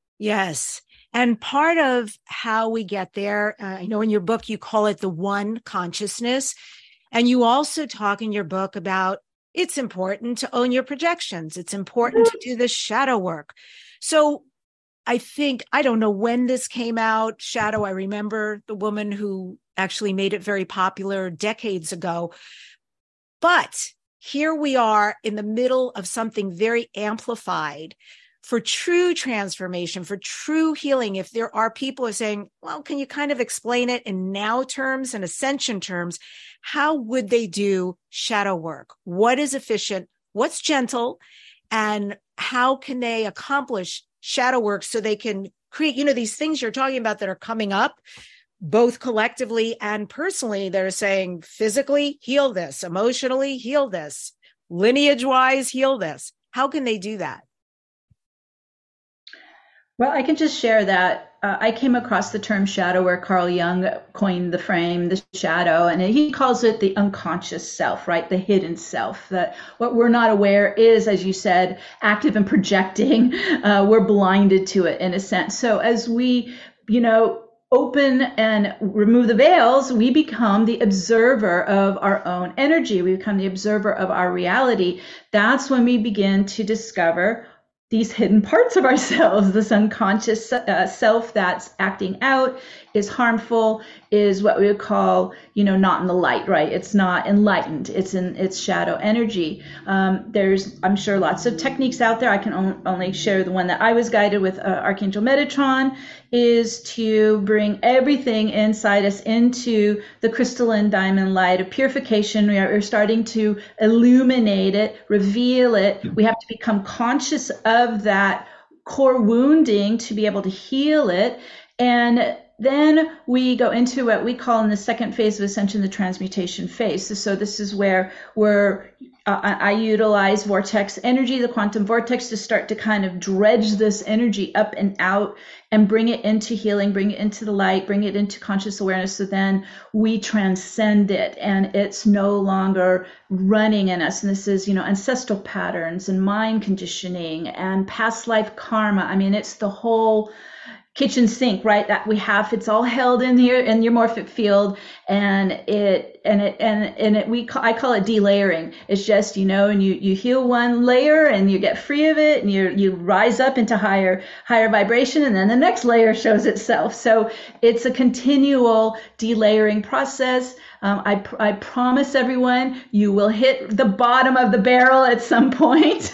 Yes. And part of how we get there, uh, I know in your book, you call it the one consciousness. And you also talk in your book about it's important to own your projections. It's important to do the shadow work. So I think, I don't know when this came out, shadow. I remember the woman who actually made it very popular decades ago. But here we are in the middle of something very amplified for true transformation, for true healing. If there are people who are saying, well, can you kind of explain it in now terms and ascension terms? How would they do shadow work? What is efficient? What's gentle? And how can they accomplish shadow work so they can create, you know, these things you're talking about that are coming up, both collectively and personally, that are saying physically, heal this, emotionally, heal this, lineage-wise, heal this. How can they do that? Well, I can just share that uh, I came across the term shadow where Carl Jung coined the frame, the shadow, and he calls it the unconscious self, right? The hidden self, that what we're not aware is, as you said, active and projecting. Uh, we're blinded to it in a sense. So as we, you know, open and remove the veils, we become the observer of our own energy. We become the observer of our reality. That's when we begin to discover these hidden parts of ourselves, this unconscious uh, self that's acting out, is harmful, is what we would call, you know, not in the light, right? It's not enlightened. It's in its shadow energy. Um, there's, I'm sure, lots of techniques out there. I can on, only share the one that I was guided with, uh, Archangel Metatron, is to bring everything inside us into the crystalline diamond light of purification. We are, we're starting to illuminate it, reveal it. We have to become conscious of that core wounding to be able to heal it. And then we go into what we call in the second phase of ascension, the transmutation phase. So, so this is where we're, uh, I, I utilize vortex energy, the quantum vortex, to start to kind of dredge this energy up and out and bring it into healing, bring it into the light, bring it into conscious awareness. So then we transcend it and it's no longer running in us. And this is, you know, ancestral patterns and mind conditioning and past life karma. I mean, it's the whole kitchen sink, right? That we have, it's all held in here in your morphic field, and it and it and and it we call, I call it delayering. It's just, you know, and you you heal one layer and you get free of it, and you you rise up into higher higher vibration, and then the next layer shows itself. So it's a continual delayering process. Um, I I promise everyone, you will hit the bottom of the barrel at some point.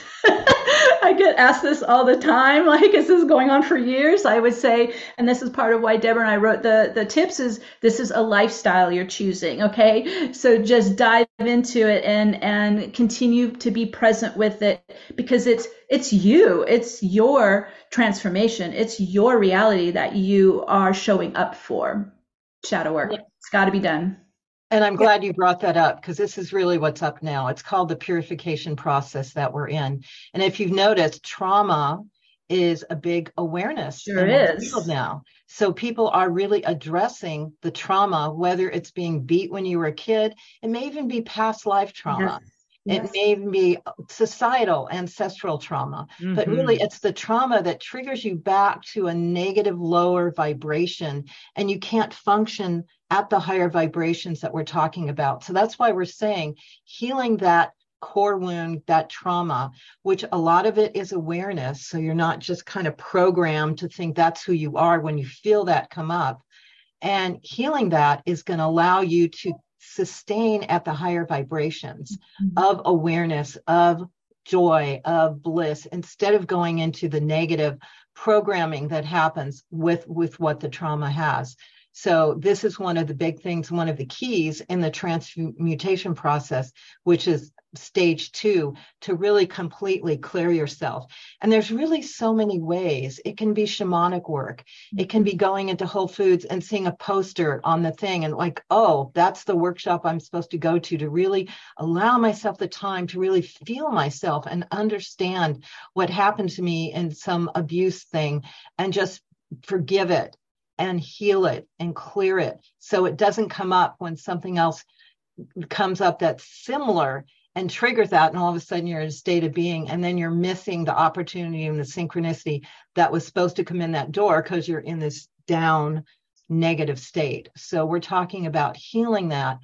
I get asked this all the time, like, is this going on for years? I would say, and this is part of why Deborah and I wrote the, the tips, is this is a lifestyle you're choosing, okay? So just dive into it and, and continue to be present with it, because it's it's you, it's your transformation, it's your reality that you are showing up for. Shadow work, it's got to be done. And I'm glad you brought that up, because this is really what's up now. It's called the purification process that we're in. And if you've noticed, trauma is a big awareness sure in the field now. So people are really addressing the trauma, whether it's being beat when you were a kid. It may even be past life trauma. Yes. It yes. may even be societal, ancestral trauma, mm-hmm. but really it's the trauma that triggers you back to a negative, lower vibration, and you can't function at the higher vibrations that we're talking about. So that's why we're saying healing that core wound, that trauma, which a lot of it is awareness. So you're not just kind of programmed to think that's who you are when you feel that come up. And healing that is going to allow you to sustain at the higher vibrations mm-hmm. of awareness, of joy, of bliss, instead of going into the negative programming that happens with, with what the trauma has. So this is one of the big things, one of the keys in the transmutation process, which is stage two, to really completely clear yourself. And there's really so many ways. It can be shamanic work. It can be going into Whole Foods and seeing a poster on the thing and like, oh, that's the workshop I'm supposed to go to, to really allow myself the time to really feel myself and understand what happened to me in some abuse thing and just forgive it and heal it and clear it so it doesn't come up when something else comes up that's similar and triggers that, and all of a sudden you're in a state of being, and then you're missing the opportunity and the synchronicity that was supposed to come in that door because you're in this down negative state. So we're talking about healing that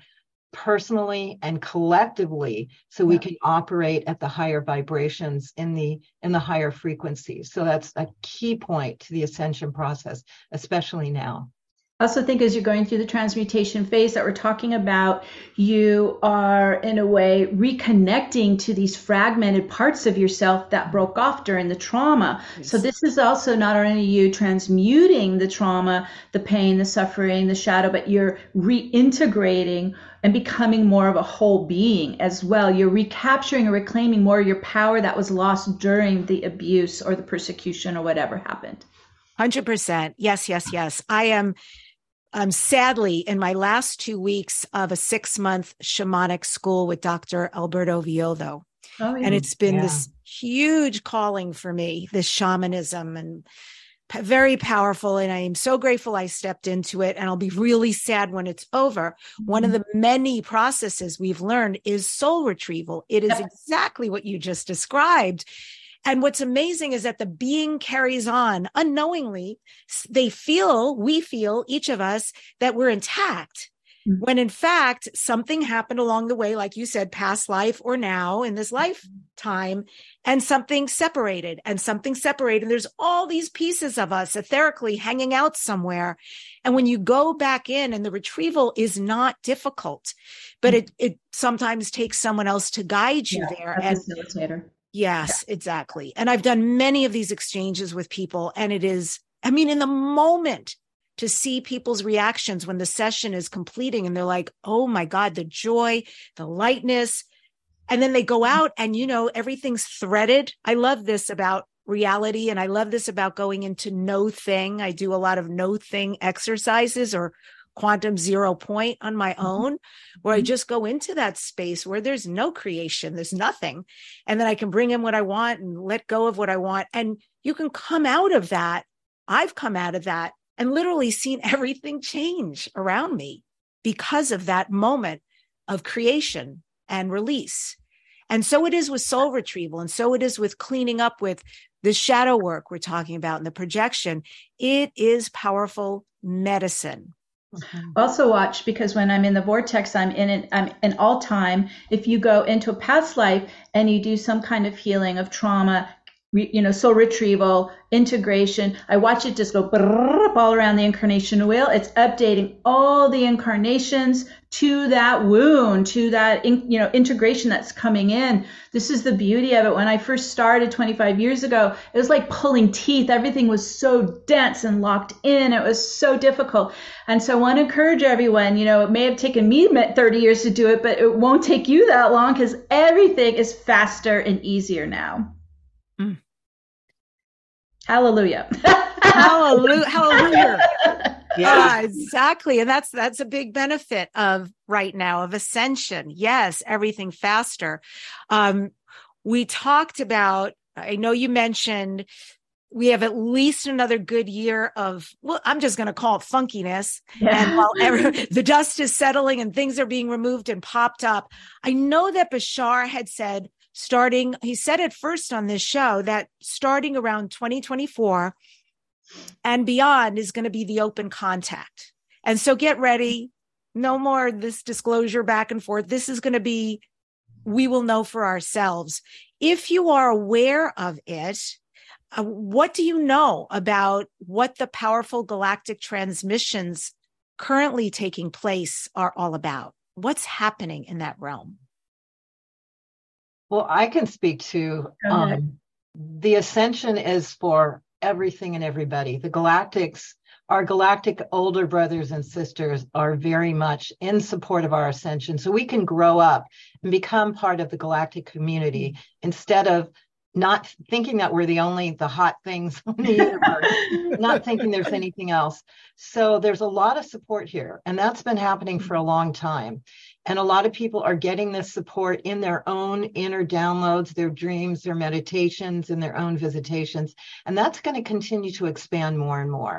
personally and collectively, so we can operate at the higher vibrations in the in the higher frequencies. So that's a key point to the ascension process, especially now. I also think as you're going through the transmutation phase that we're talking about, you are in a way reconnecting to these fragmented parts of yourself that broke off during the trauma. Yes. So this is also not only you transmuting the trauma, the pain, the suffering, the shadow, but you're reintegrating and becoming more of a whole being as well. You're recapturing or reclaiming more of your power that was lost during the abuse or the persecution or whatever happened. one hundred percent. Yes, yes, yes. I am um, sadly in my last two weeks of a six-month shamanic school with Doctor Alberto Villoldo. Oh, yeah. And it's been yeah. this huge calling for me, this shamanism, and p- very powerful. And I am so grateful I stepped into it. And I'll be really sad when it's over. Mm-hmm. One of the many processes we've learned is soul retrieval. It is yep. exactly what you just described. And what's amazing is that the being carries on unknowingly. They feel, we feel, each of us, that we're intact. Mm-hmm. When in fact, something happened along the way, like you said, past life or now in this lifetime, and something separated and something separated. And there's all these pieces of us etherically hanging out somewhere. And when you go back in, and the retrieval is not difficult, but mm-hmm. it, it sometimes takes someone else to guide you yeah, there. A facilitator. Yes, yeah. exactly. And I've done many of these exchanges with people, and it is, I mean, in the moment to see people's reactions when the session is completing and they're like, oh my God, the joy, the lightness. And then they go out and, you know, everything's threaded. I love this about reality. And I love this about going into no thing. I do a lot of no thing exercises or quantum zero point on my own, where I just go into that space where there's no creation, there's nothing. And then I can bring in what I want and let go of what I want. And you can come out of that. I've come out of that and literally seen everything change around me because of that moment of creation and release. And so it is with soul retrieval. And so it is with cleaning up with the shadow work we're talking about and the projection. It is powerful medicine. Also watch, because when I'm in the vortex, I'm in it, I'm in all time. If you go into a past life and you do some kind of healing of trauma, you know, soul retrieval, integration, I watch it just go all around the incarnation wheel. It's updating all the incarnations to that wound, to that, you know, integration that's coming in. This is the beauty of it. When I first started twenty-five years ago, it was like pulling teeth. Everything was so dense and locked in. It was so difficult. And so I want to encourage everyone, you know, it may have taken me thirty years to do it, but it won't take you that long, because everything is faster and easier now. Mm. Hallelujah. Hallelujah. Hallelujah. Yeah, uh, exactly. And that's, that's a big benefit of right now, of ascension. Yes. Everything faster. Um, we talked about, I know you mentioned we have at least another good year of, well, I'm just going to call it funkiness. Yeah. And while ever, the dust is settling and things are being removed and popped up, I know that Bashar had said, starting, he said it first on this show, that starting around twenty twenty-four and beyond is going to be the open contact. And so get ready. No more this disclosure back and forth. This is going to be, we will know for ourselves. If you are aware of it, uh, what do you know about what the powerful galactic transmissions currently taking place are all about? What's happening in that realm? Well, I can speak to um, the ascension is for everything and everybody. The galactics, our galactic older brothers and sisters are very much in support of our ascension. So we can grow up and become part of the galactic community instead of not thinking that we're the only, the hot things in the universe, not thinking there's anything else. So there's a lot of support here, and that's been happening for a long time. And a lot of people are getting this support in their own inner downloads, their dreams, their meditations, and their own visitations. And that's going to continue to expand more and more.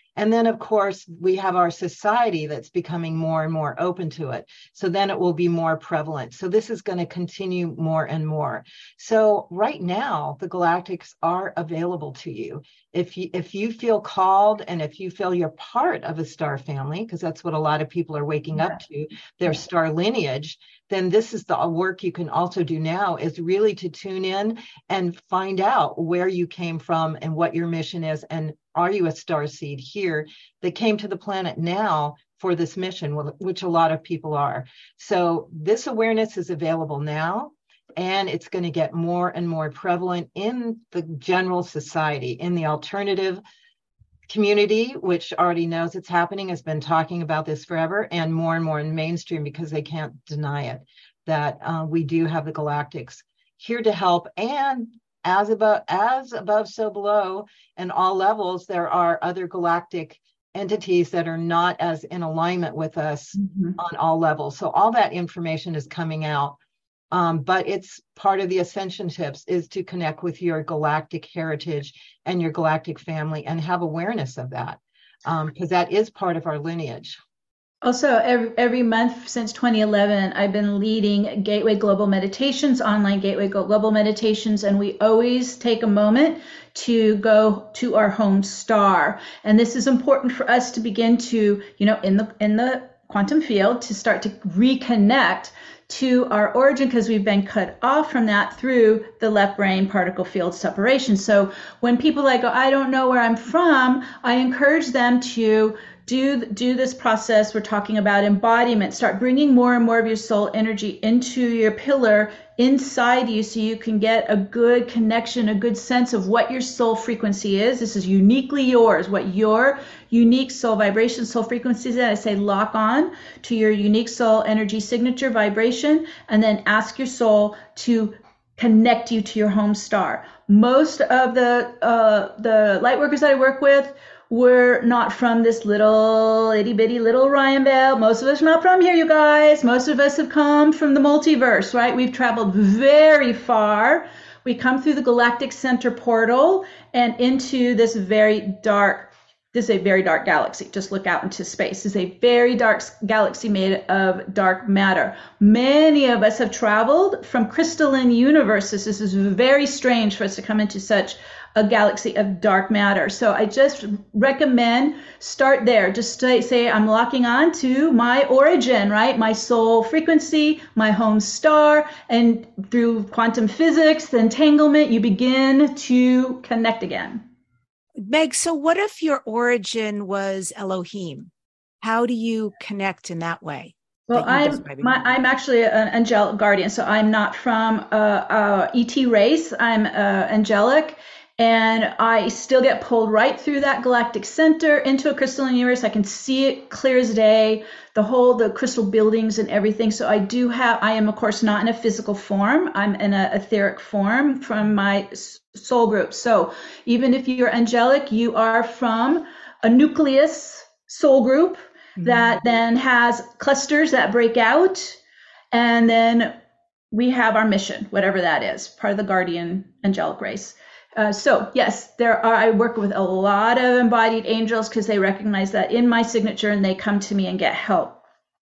And then, of course, we have our society that's becoming more and more open to it. So then it will be more prevalent. So this is going to continue more and more. So right now, the galactics are available to you. If you, if you feel called and if you feel you're part of a star family, because that's what a lot of people are waking yeah. up to, their star lineage, then this is the work you can also do now, is really to tune in and find out where you came from and what your mission is. And are you a star seed here that came to the planet now for this mission, which a lot of people are. So this awareness is available now, and it's going to get more and more prevalent in the general society, in the alternative community, which already knows it's happening, has been talking about this forever, and more and more in mainstream, because they can't deny it, that uh, we do have the galactics here to help. And as above, as above, so below, and all levels, there are other galactic entities that are not as in alignment with us mm-hmm. on all levels. So all that information is coming out. Um, but it's part of the Ascension Tips is to connect with your galactic heritage and your galactic family and have awareness of that, because um, that is part of our lineage. Also, every, every month since twenty eleven, I've been leading Gateway Global Meditations, online Gateway Global Meditations, and we always take a moment to go to our home star. And this is important for us to begin to, you know, in the in the quantum field, to start to reconnect to our origin, because we've been cut off from that through the left brain particle field separation. So when people like go, I don't know where I'm from, I encourage them to do do this process. We're talking about embodiment. Start bringing more and more of your soul energy into your pillar inside you, so you can get a good connection, a good sense of what your soul frequency is. This is uniquely yours, what your unique soul vibration, soul frequency is. I say lock on to your unique soul energy signature vibration, and then ask your soul to connect you to your home star. Most of the uh, the light workers that I work with, we're not from this little itty bitty little Orion belt. Most of us are not from here, you guys. Most of us have come from the multiverse, right? We've traveled very far. We come through the galactic center portal and into this very dark, this is a very dark galaxy. Just look out into space. This is a very dark galaxy made of dark matter. Many of us have traveled from crystalline universes. This is very strange for us to come into such a galaxy of dark matter. So I just recommend start there. Just say, say I'm locking on to my origin, right? My soul frequency, my home star, and through quantum physics, the entanglement, you begin to connect again. Meg, so what if your origin was Elohim? How do you connect in that way? Well, I'm my, I'm actually an angelic guardian, so I'm not from a, a E T race. I'm uh, angelic. And I still get pulled right through that galactic center into a crystalline universe. I can see it clear as day, the whole, the crystal buildings and everything. So I do have, I am of course not in a physical form. I'm in an etheric form from my soul group. So even if you're angelic, you are from a nucleus soul group mm-hmm. that then has clusters that break out. And then we have our mission, whatever that is, part of the guardian angelic race. Uh, so yes, there are, I work with a lot of embodied angels because they recognize that in my signature and they come to me and get help.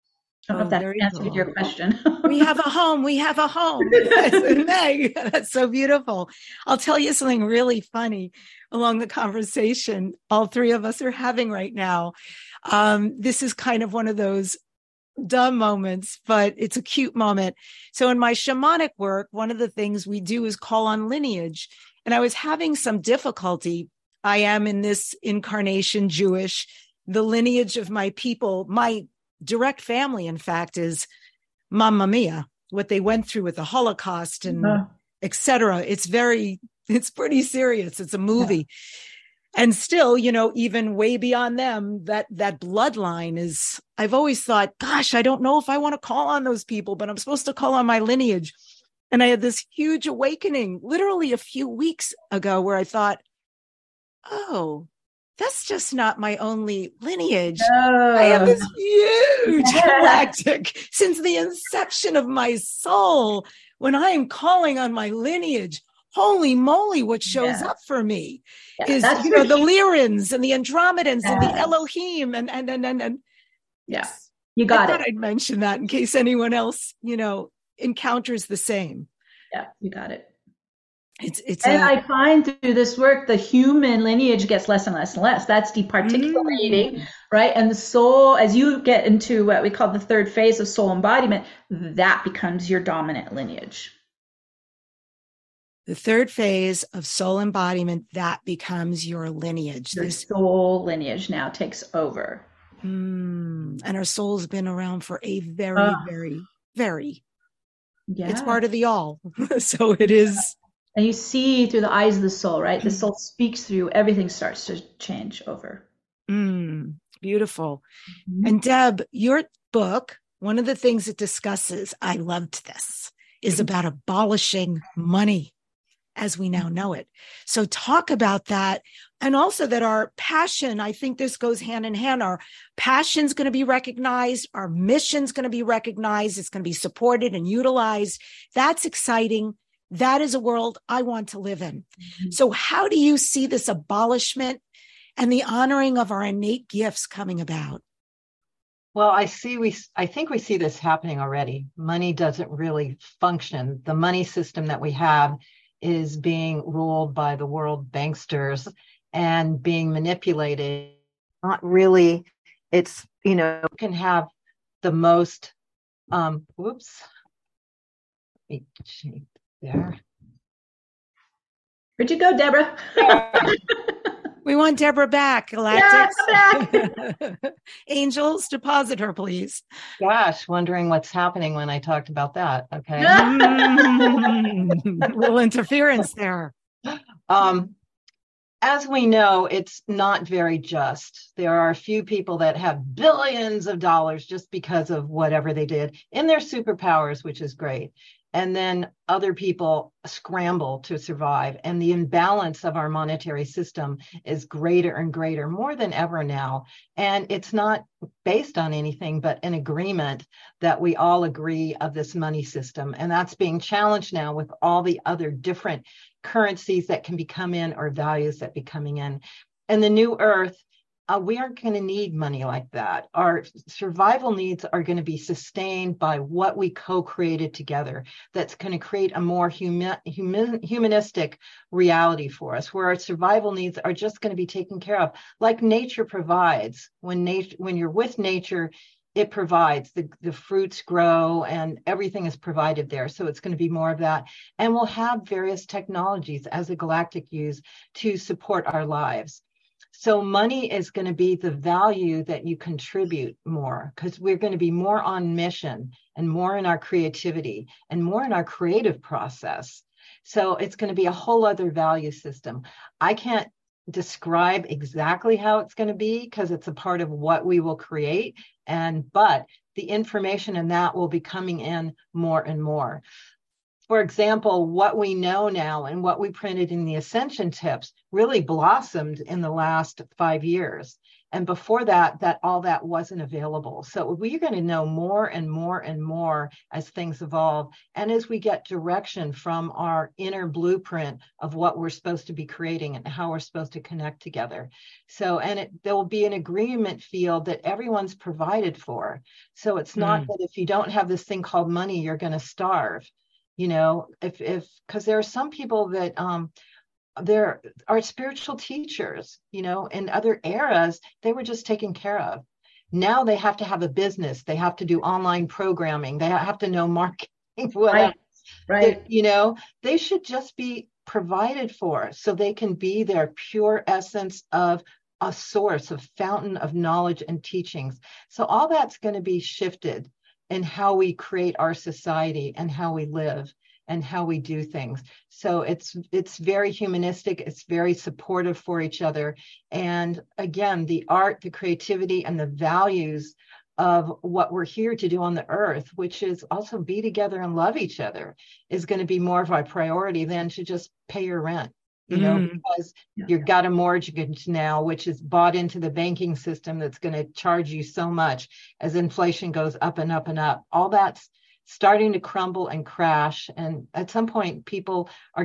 I don't oh, know if that answered cool. your question. We have a home. We have a home. Meg, that's so beautiful. I'll tell you something really funny along the conversation all three of us are having right now. Um, this is kind of one of those dumb moments, but it's a cute moment. So in my shamanic work, one of the things we do is call on lineage. And I was having some difficulty. I am in this incarnation Jewish. The lineage of my people, my direct family, in fact, is Mamma Mia, what they went through with the Holocaust and uh-huh. et cetera. It's very, it's pretty serious. It's a movie. Yeah. And still, you know, even way beyond them, that, that bloodline is, I've always thought, gosh, I don't know if I want to call on those people, but I'm supposed to call on my lineage. And I had this huge awakening literally a few weeks ago where I thought, oh, that's just not my only lineage. Oh. I have this huge galactic since the inception of my soul. When I am calling on my lineage, holy moly, what shows yeah. up for me yeah, is, you know, the Lyrans and the Andromedans yeah. and the Elohim and, and, and, and, and yeah, you got I it. thought I'd mention that in case anyone else, you know, encounters the same. Yeah, you got it. It's, it's, and a, I find through this work, the human lineage gets less and less and less. That's departiculating, mm. right? And the soul, as you get into what we call the third phase of soul embodiment, that becomes your dominant lineage. The third phase of soul embodiment, that becomes your lineage. Your this soul lineage now takes over. Mm, and our soul's been around for a very, uh, very, very, yeah. It's part of the all. So it is. And you see through the eyes of the soul, right? The soul speaks through, everything starts to change over. Mm, beautiful. Mm-hmm. And Deb, your book, one of the things it discusses, I loved this, is mm-hmm. about abolishing money as we now know it. So talk about that. And also that our passion, I think this goes hand in hand. Our passion's going to be recognized. Our mission's going to be recognized. It's going to be supported and utilized. That's exciting. That is a world I want to live in. Mm-hmm. So how do you see this abolishment and the honoring of our innate gifts coming about? Well, I see we I think we see this happening already. Money doesn't really function. The money system that we have is being ruled by the world banksters and being manipulated. Not really, it's, you know, can have the most um whoops. Let me change there. Where'd you go, Deborah? We want Deborah back, Galactics. Yeah, back. Angels, deposit her, please. Gosh, wondering what's happening when I talked about that. Okay. mm, little interference there. Um, as we know, it's not very just. There are a few people that have billions of dollars just because of whatever they did in their superpowers, which is great. And then other people scramble to survive. And the imbalance of our monetary system is greater and greater, more than ever now. And it's not based on anything but an agreement that we all agree of this money system. And that's being challenged now with all the other different currencies that can be come in or values that be coming in. And the new earth, Uh, we aren't going to need money like that. Our survival needs are going to be sustained by what we co-created together. That's going to create a more human, human, humanistic reality for us, where our survival needs are just going to be taken care of, like nature provides. When nature, when you're with nature, it provides. The, the fruits grow and everything is provided there. So it's going to be more of that. And we'll have various technologies as a galactic use to support our lives. So money is going to be the value that you contribute more, because we're going to be more on mission and more in our creativity and more in our creative process. So it's going to be a whole other value system. I can't describe exactly how it's going to be because it's a part of what we will create. And but the information in that will be coming in more and more. For example, what we know now and what we printed in the Ascension Tips really blossomed in the last five years. And before that, that all that wasn't available. So we're going to know more and more and more as things evolve. And as we get direction from our inner blueprint of what we're supposed to be creating and how we're supposed to connect together. So, and it, there will be an agreement field that everyone's provided for. So it's not mm. that if you don't have this thing called money, you're going to starve. You know, if, if, because there are some people that, um, there are spiritual teachers, you know, in other eras, they were just taken care of. Now they have to have a business. They have to do online programming. They have to know marketing. Right. Right. They, you know, they should just be provided for so they can be their pure essence of a source, of fountain of knowledge and teachings. So all that's going to be shifted in how we create our society and how we live and how we do things. So it's it's very humanistic. It's very supportive for each other. And again, the art, the creativity, and the values of what we're here to do on the earth, which is also be together and love each other, is going to be more of our priority than to just pay your rent. You know, mm. because yeah. you've got a mortgage now, which is bought into the banking system that's going to charge you so much as inflation goes up and up and up. All that's starting to crumble and crash. And at some point, people are going to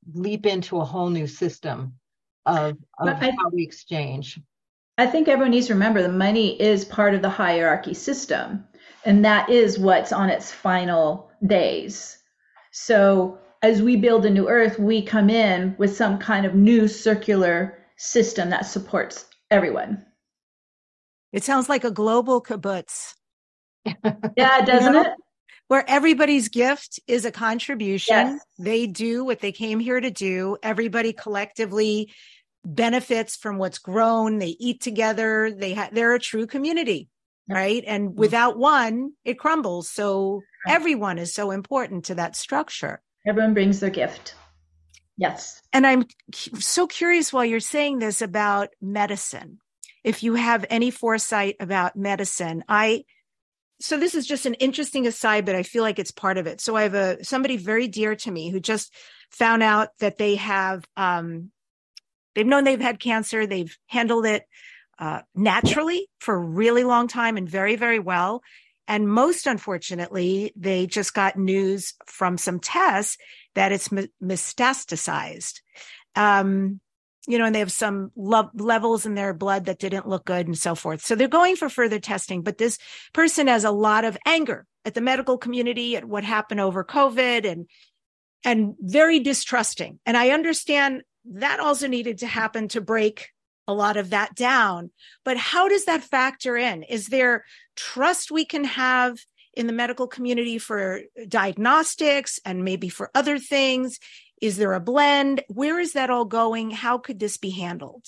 leap into a whole new system of, of I, how we exchange. I think everyone needs to remember the money is part of the hierarchy system, and that is what's on its final days. So as we build a new earth, we come in with some kind of new circular system that supports everyone. It sounds like a global kibbutz. Yeah, doesn't you know? it? Where everybody's gift is a contribution. Yes. They do what they came here to do. Everybody collectively benefits from what's grown. They eat together. They ha- they're a true community, right? And without one, it crumbles. So right. Everyone is so important to that structure. Everyone brings their gift. Yes. And I'm so curious while you're saying this about medicine, if you have any foresight about medicine. I So this is just an interesting aside, but I feel like it's part of it. So I have a somebody very dear to me who just found out that they have, um, they've known they've had cancer. They've handled it uh, naturally for a really long time and very, very well. And most unfortunately, they just got news from some tests that it's metastasized. Um, you know, and they have some lo- levels in their blood that didn't look good and so forth. So they're going for further testing, but this person has a lot of anger at the medical community, at what happened over COVID, and, and very distrusting. And I understand that also needed to happen to break a lot of that down. But how does that factor in? Is there trust we can have in the medical community for diagnostics and maybe for other things? Is there a blend? Where is that all going? How could this be handled?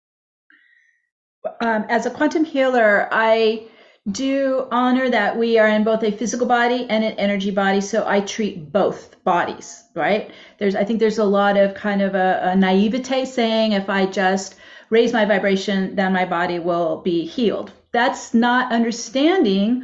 Um, as a quantum healer, I do honor that we are in both a physical body and an energy body. So I treat both bodies, right? There's, I think there's a lot of kind of a, a naivete saying, if I just raise my vibration, then my body will be healed. That's not understanding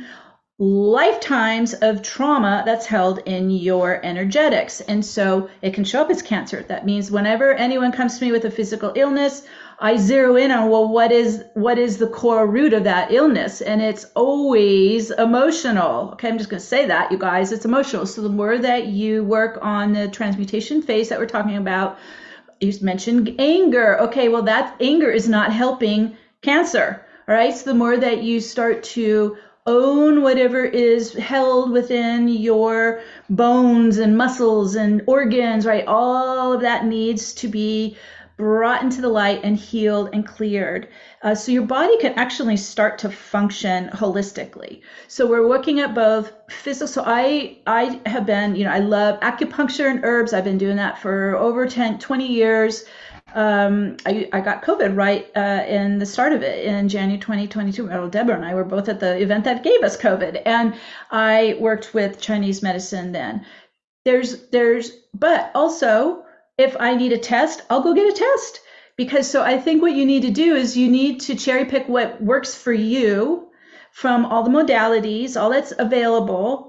lifetimes of trauma that's held in your energetics. And so it can show up as cancer. That means whenever anyone comes to me with a physical illness, I zero in on, well, what is what is the core root of that illness? And it's always emotional. Okay, I'm just going to say that, you guys, it's emotional. So the more that you work on the transmutation phase that we're talking about, you mentioned anger. Okay, well, that anger is not helping cancer. All right, so the more that you start to own whatever is held within your bones and muscles and organs, right? All of that needs to be brought into the light and healed and cleared. Uh, so your body can actually start to function holistically. So we're looking at both physical. So I, I have been, you know, I love acupuncture and herbs. I've been doing that for over ten, twenty years. Um, I, I got COVID right uh, in the start of it in January twenty twenty-two. Well, Deborah and I were both at the event that gave us COVID, and I worked with Chinese medicine then. There's, there's, but also if I need a test, I'll go get a test. Because so I think what you need to do is you need to cherry pick what works for you from all the modalities, all that's available,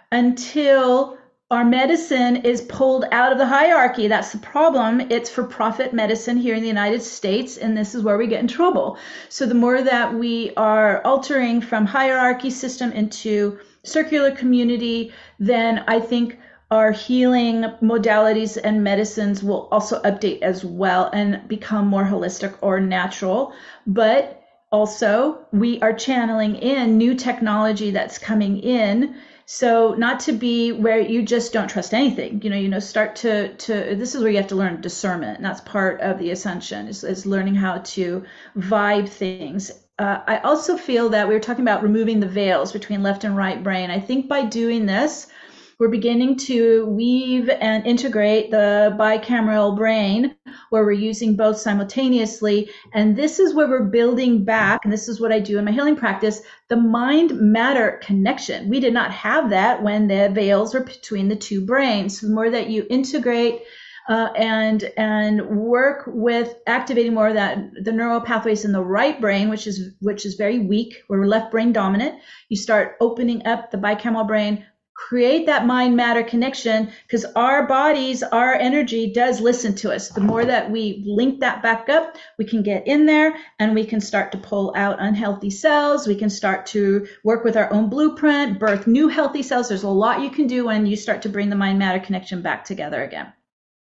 until our medicine is pulled out of the hierarchy. That's the problem. It's for profit medicine here in the United States, and this is where we get in trouble. So the more that we are altering from hierarchy system into circular community, then I think our healing modalities and medicines will also update as well and become more holistic or natural. But also, we are channeling in new technology that's coming in. So not to be where you just don't trust anything, you know, you know, start to, to, this is where you have to learn discernment. And that's part of the ascension is, is learning how to vibe things. Uh, I also feel that we were talking about removing the veils between left and right brain. I think by doing this, we're beginning to weave and integrate the bicameral brain where we're using both simultaneously. And this is where we're building back, and this is what I do in my healing practice, the mind-matter connection. We did not have that when the veils were between the two brains. So the more that you integrate uh, and and work with activating more of that, the neural pathways in the right brain, which is which is very weak, we're left brain dominant, you start opening up the bicameral brain, create that mind matter connection, because our bodies, our energy does listen to us. The more that we link that back up, we can get in there and we can start to pull out unhealthy cells. We can start to work with our own blueprint, birth new healthy cells. There's a lot you can do when you start to bring the mind matter connection back together again.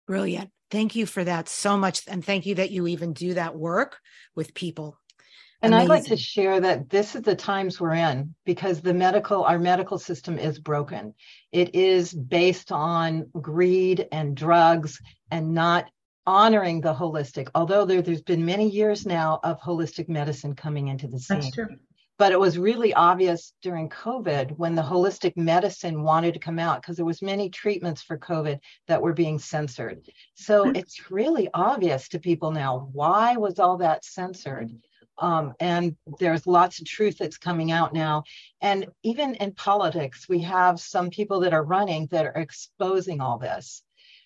Brilliant. Thank you for that so much. And thank you that you even do that work with people. And Amazing. I'd like to share that this is the times we're in, because the medical, our medical system is broken. It is based on greed and drugs and not honoring the holistic, although there, there's been many years now of holistic medicine coming into the scene. That's true. But it was really obvious during COVID when the holistic medicine wanted to come out, because there was many treatments for COVID that were being censored. So mm-hmm. it's really obvious to people now, why was all that censored? Um, and there's lots of truth that's coming out now. And even in politics, we have some people that are running that are exposing all this.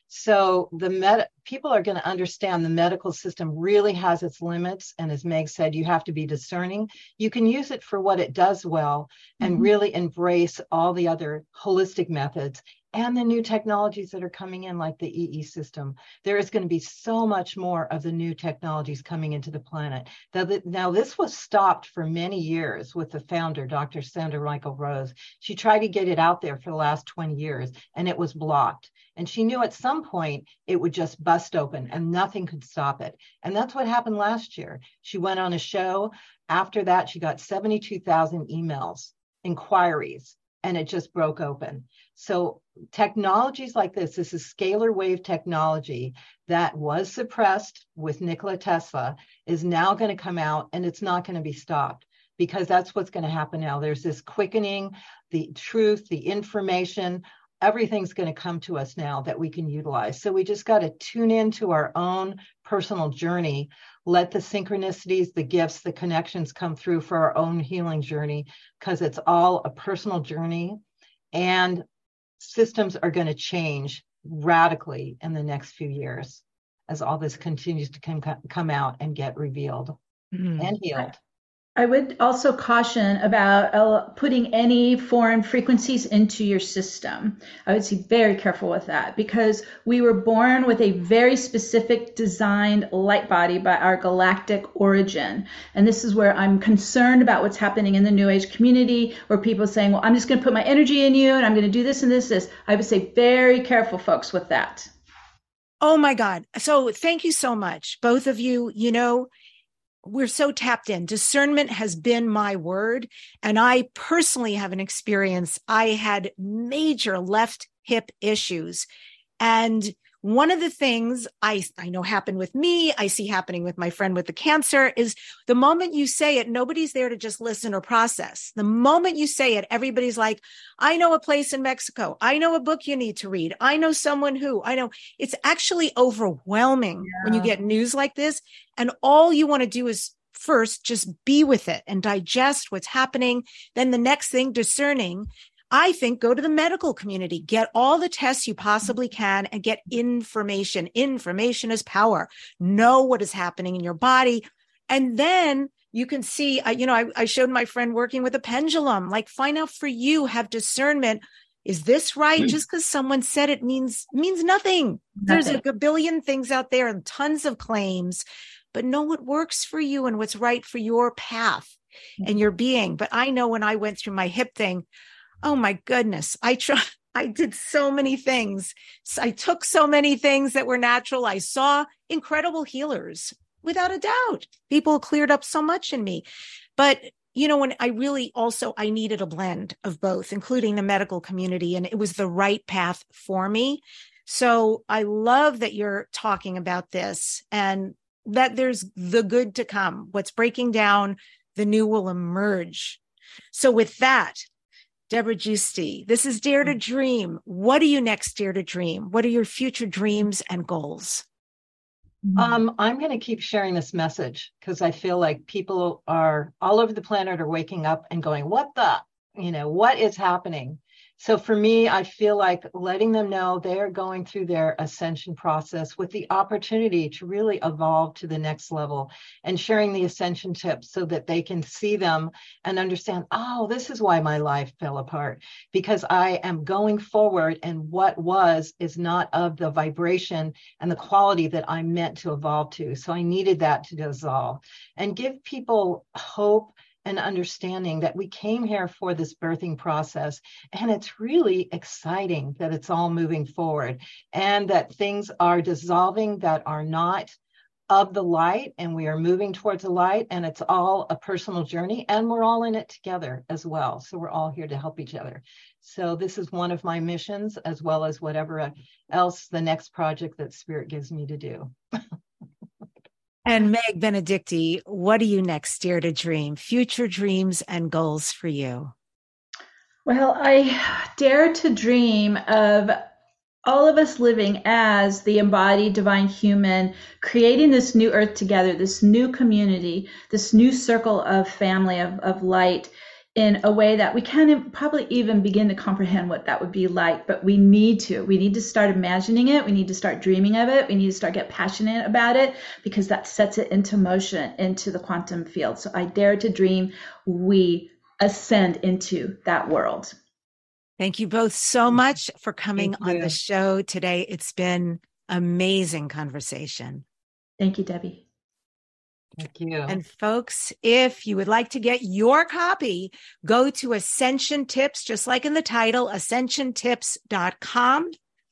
So the med- people are going to understand the medical system really has its limits. And as Meg said, you have to be discerning. You can use it for what it does well and mm-hmm. really embrace all the other holistic methods and the new technologies that are coming in, like the E E system. There is going to be so much more of the new technologies coming into the planet. Now, the, now this was stopped for many years with the founder, Doctor Sandra Michael Rose. She tried to get it out there for the last twenty years, and it was blocked. And she knew at some point it would just bust open and nothing could stop it. And that's what happened last year. She went on a show. After that, she got seventy-two thousand emails, inquiries, and it just broke open. So technologies like this, this is scalar wave technology that was suppressed with Nikola Tesla, is now going to come out, and it's not going to be stopped, because that's what's going to happen now. There's this quickening, the truth, the information, everything's going to come to us now that we can utilize. So we just got to tune into our own personal journey, let the synchronicities, the gifts, the connections come through for our own healing journey, because it's all a personal journey, and systems are going to change radically in the next few years as all this continues to come, come out and get revealed mm-hmm. and healed. I would also caution about uh, putting any foreign frequencies into your system. I would be very careful with that, because we were born with a very specific designed light body by our galactic origin. And this is where I'm concerned about what's happening in the New Age community, where people are saying, well, I'm just going to put my energy in you and I'm going to do this and this, this. I would say very careful, folks, with that. Oh my God. So thank you so much, both of you. You know, we're so tapped in. Discernment has been my word. And I personally have an experience. I had major left hip issues. And one of the things I, I know happened with me, I see happening with my friend with the cancer, is the moment you say it, nobody's there to just listen or process. The moment you say it, everybody's like, I know a place in Mexico. I know a book you need to read. I know someone who, I know. It's actually overwhelming yeah. when you get news like this. And all you want to do is first just be with it and digest what's happening. Then the next thing, discerning. I think go to the medical community, get all the tests you possibly can, and get information. Information is power. Know what is happening in your body. And then you can see, uh, you know, I, I showed my friend working with a pendulum, like find out for you, have discernment. Is this right? Mm. Just because someone said it means, means nothing. nothing. There's a, a billion things out there and tons of claims, but know what works for you and what's right for your path mm. and your being. But I know when I went through my hip thing, oh my goodness, I tried. I did so many things. I took so many things that were natural. I saw incredible healers, without a doubt. People cleared up so much in me. But, you know, when I really also, I needed a blend of both, including the medical community, and it was the right path for me. So I love that you're talking about this and that there's the good to come. What's breaking down, the new will emerge. So with that, Deborah Giusti, this is Dare to Dream. What are you next, Dare to Dream? What are your future dreams and goals? Um, I'm going to keep sharing this message because I feel like people are all over the planet are waking up and going, what the, you know, what is happening? So for me, I feel like letting them know they are going through their ascension process with the opportunity to really evolve to the next level, and sharing the ascension tips so that they can see them and understand, oh, this is why my life fell apart, because I am going forward and what was is not of the vibration and the quality that I'm meant to evolve to. So I needed that to dissolve and give people hope and understanding that we came here for this birthing process. And it's really exciting that it's all moving forward and that things are dissolving that are not of the light, and we are moving towards the light, and it's all a personal journey, and we're all in it together as well. So we're all here to help each other. So this is one of my missions, as well as whatever else the next project that Spirit gives me to do. And Meg Benedicti, what do you next dare to dream? Future dreams and goals for you? Well, I dare to dream of all of us living as the embodied divine human, creating this new earth together, this new community, this new circle of family, of, of light, in a way that we can't probably even begin to comprehend what that would be like, but we need to. We need to start imagining it. We need to start dreaming of it. We need to start get passionate about it, because that sets it into motion, into the quantum field. So I dare to dream we ascend into that world. Thank you both so much for coming on the show today. It's been amazing conversation. Thank you, Debbie. Thank you. And folks, if you would like to get your copy, go to Ascension Tips, just like in the title, ascension tips dot com.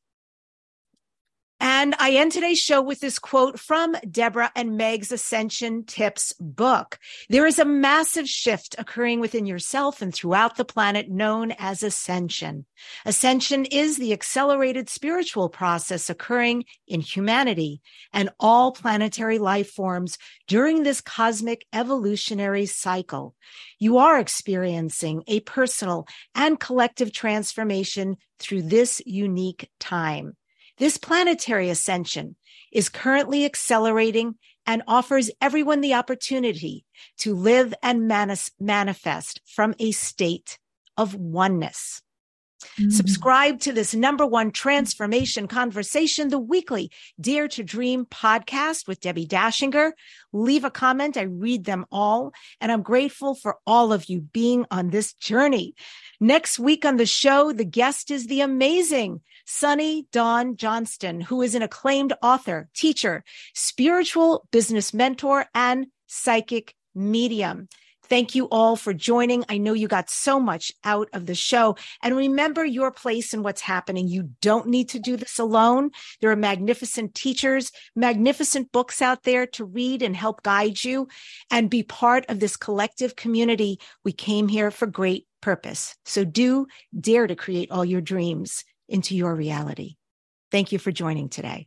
And I end today's show with this quote from Deborah and Meg's Ascension Tips book. There is a massive shift occurring within yourself and throughout the planet known as ascension. Ascension is the accelerated spiritual process occurring in humanity and all planetary life forms during this cosmic evolutionary cycle. You are experiencing a personal and collective transformation through this unique time. This planetary ascension is currently accelerating and offers everyone the opportunity to live and manis- manifest from a state of oneness. Mm-hmm. Subscribe to this number one transformation conversation, the weekly Dare to Dream podcast with Debbie Dashinger. Leave a comment. I read them all, and I'm grateful for all of you being on this journey. Next week on the show, the guest is the amazing Sunny Dawn Johnston, who is an acclaimed author, teacher, spiritual business mentor, and psychic medium. Thank you all for joining. I know you got so much out of the show. And remember your place in what's happening. You don't need to do this alone. There are magnificent teachers, magnificent books out there to read and help guide you and be part of this collective community. We came here for great purpose. So do dare to create all your dreams into your reality. Thank you for joining today.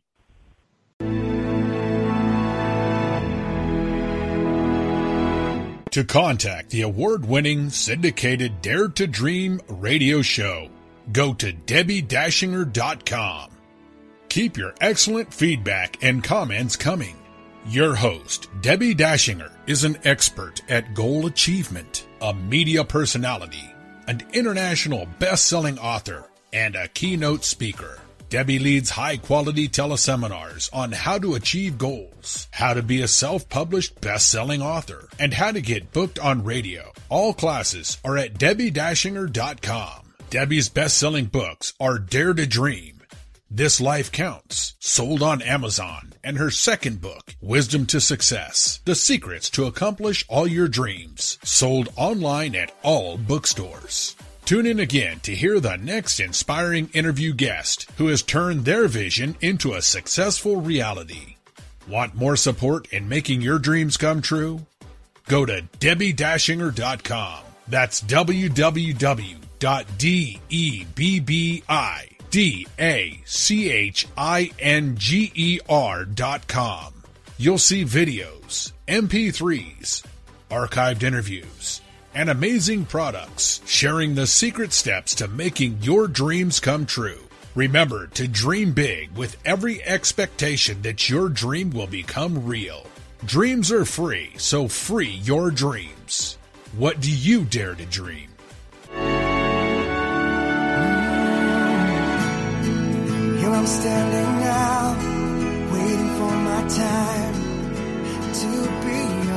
To contact the award-winning syndicated Dare to Dream radio show, go to debbie dashinger dot com. Keep your excellent feedback and comments coming. Your host, Debbie Dashinger, is an expert at goal achievement, a media personality, an international best-selling author, and a keynote speaker. Debbie leads high-quality teleseminars on how to achieve goals, how to be a self-published best-selling author, and how to get booked on radio. All classes are at debbie dashinger dot com. Debbie's best-selling books are Dare to Dream, This Life Counts, sold on Amazon, and her second book, Wisdom to Success, The Secrets to Accomplish All Your Dreams, sold online at all bookstores. Tune in again to hear the next inspiring interview guest who has turned their vision into a successful reality. Want more support in making your dreams come true? Go to debbie dashinger dot com. That's w w w dot debbie dashinger dot com. You'll see videos, M P threes, archived interviews, and amazing products sharing the secret steps to making your dreams come true. Remember to dream big with every expectation that your dream will become real. Dreams are free, so free your dreams. What do you dare to dream? Here I'm standing now, waiting for my time to be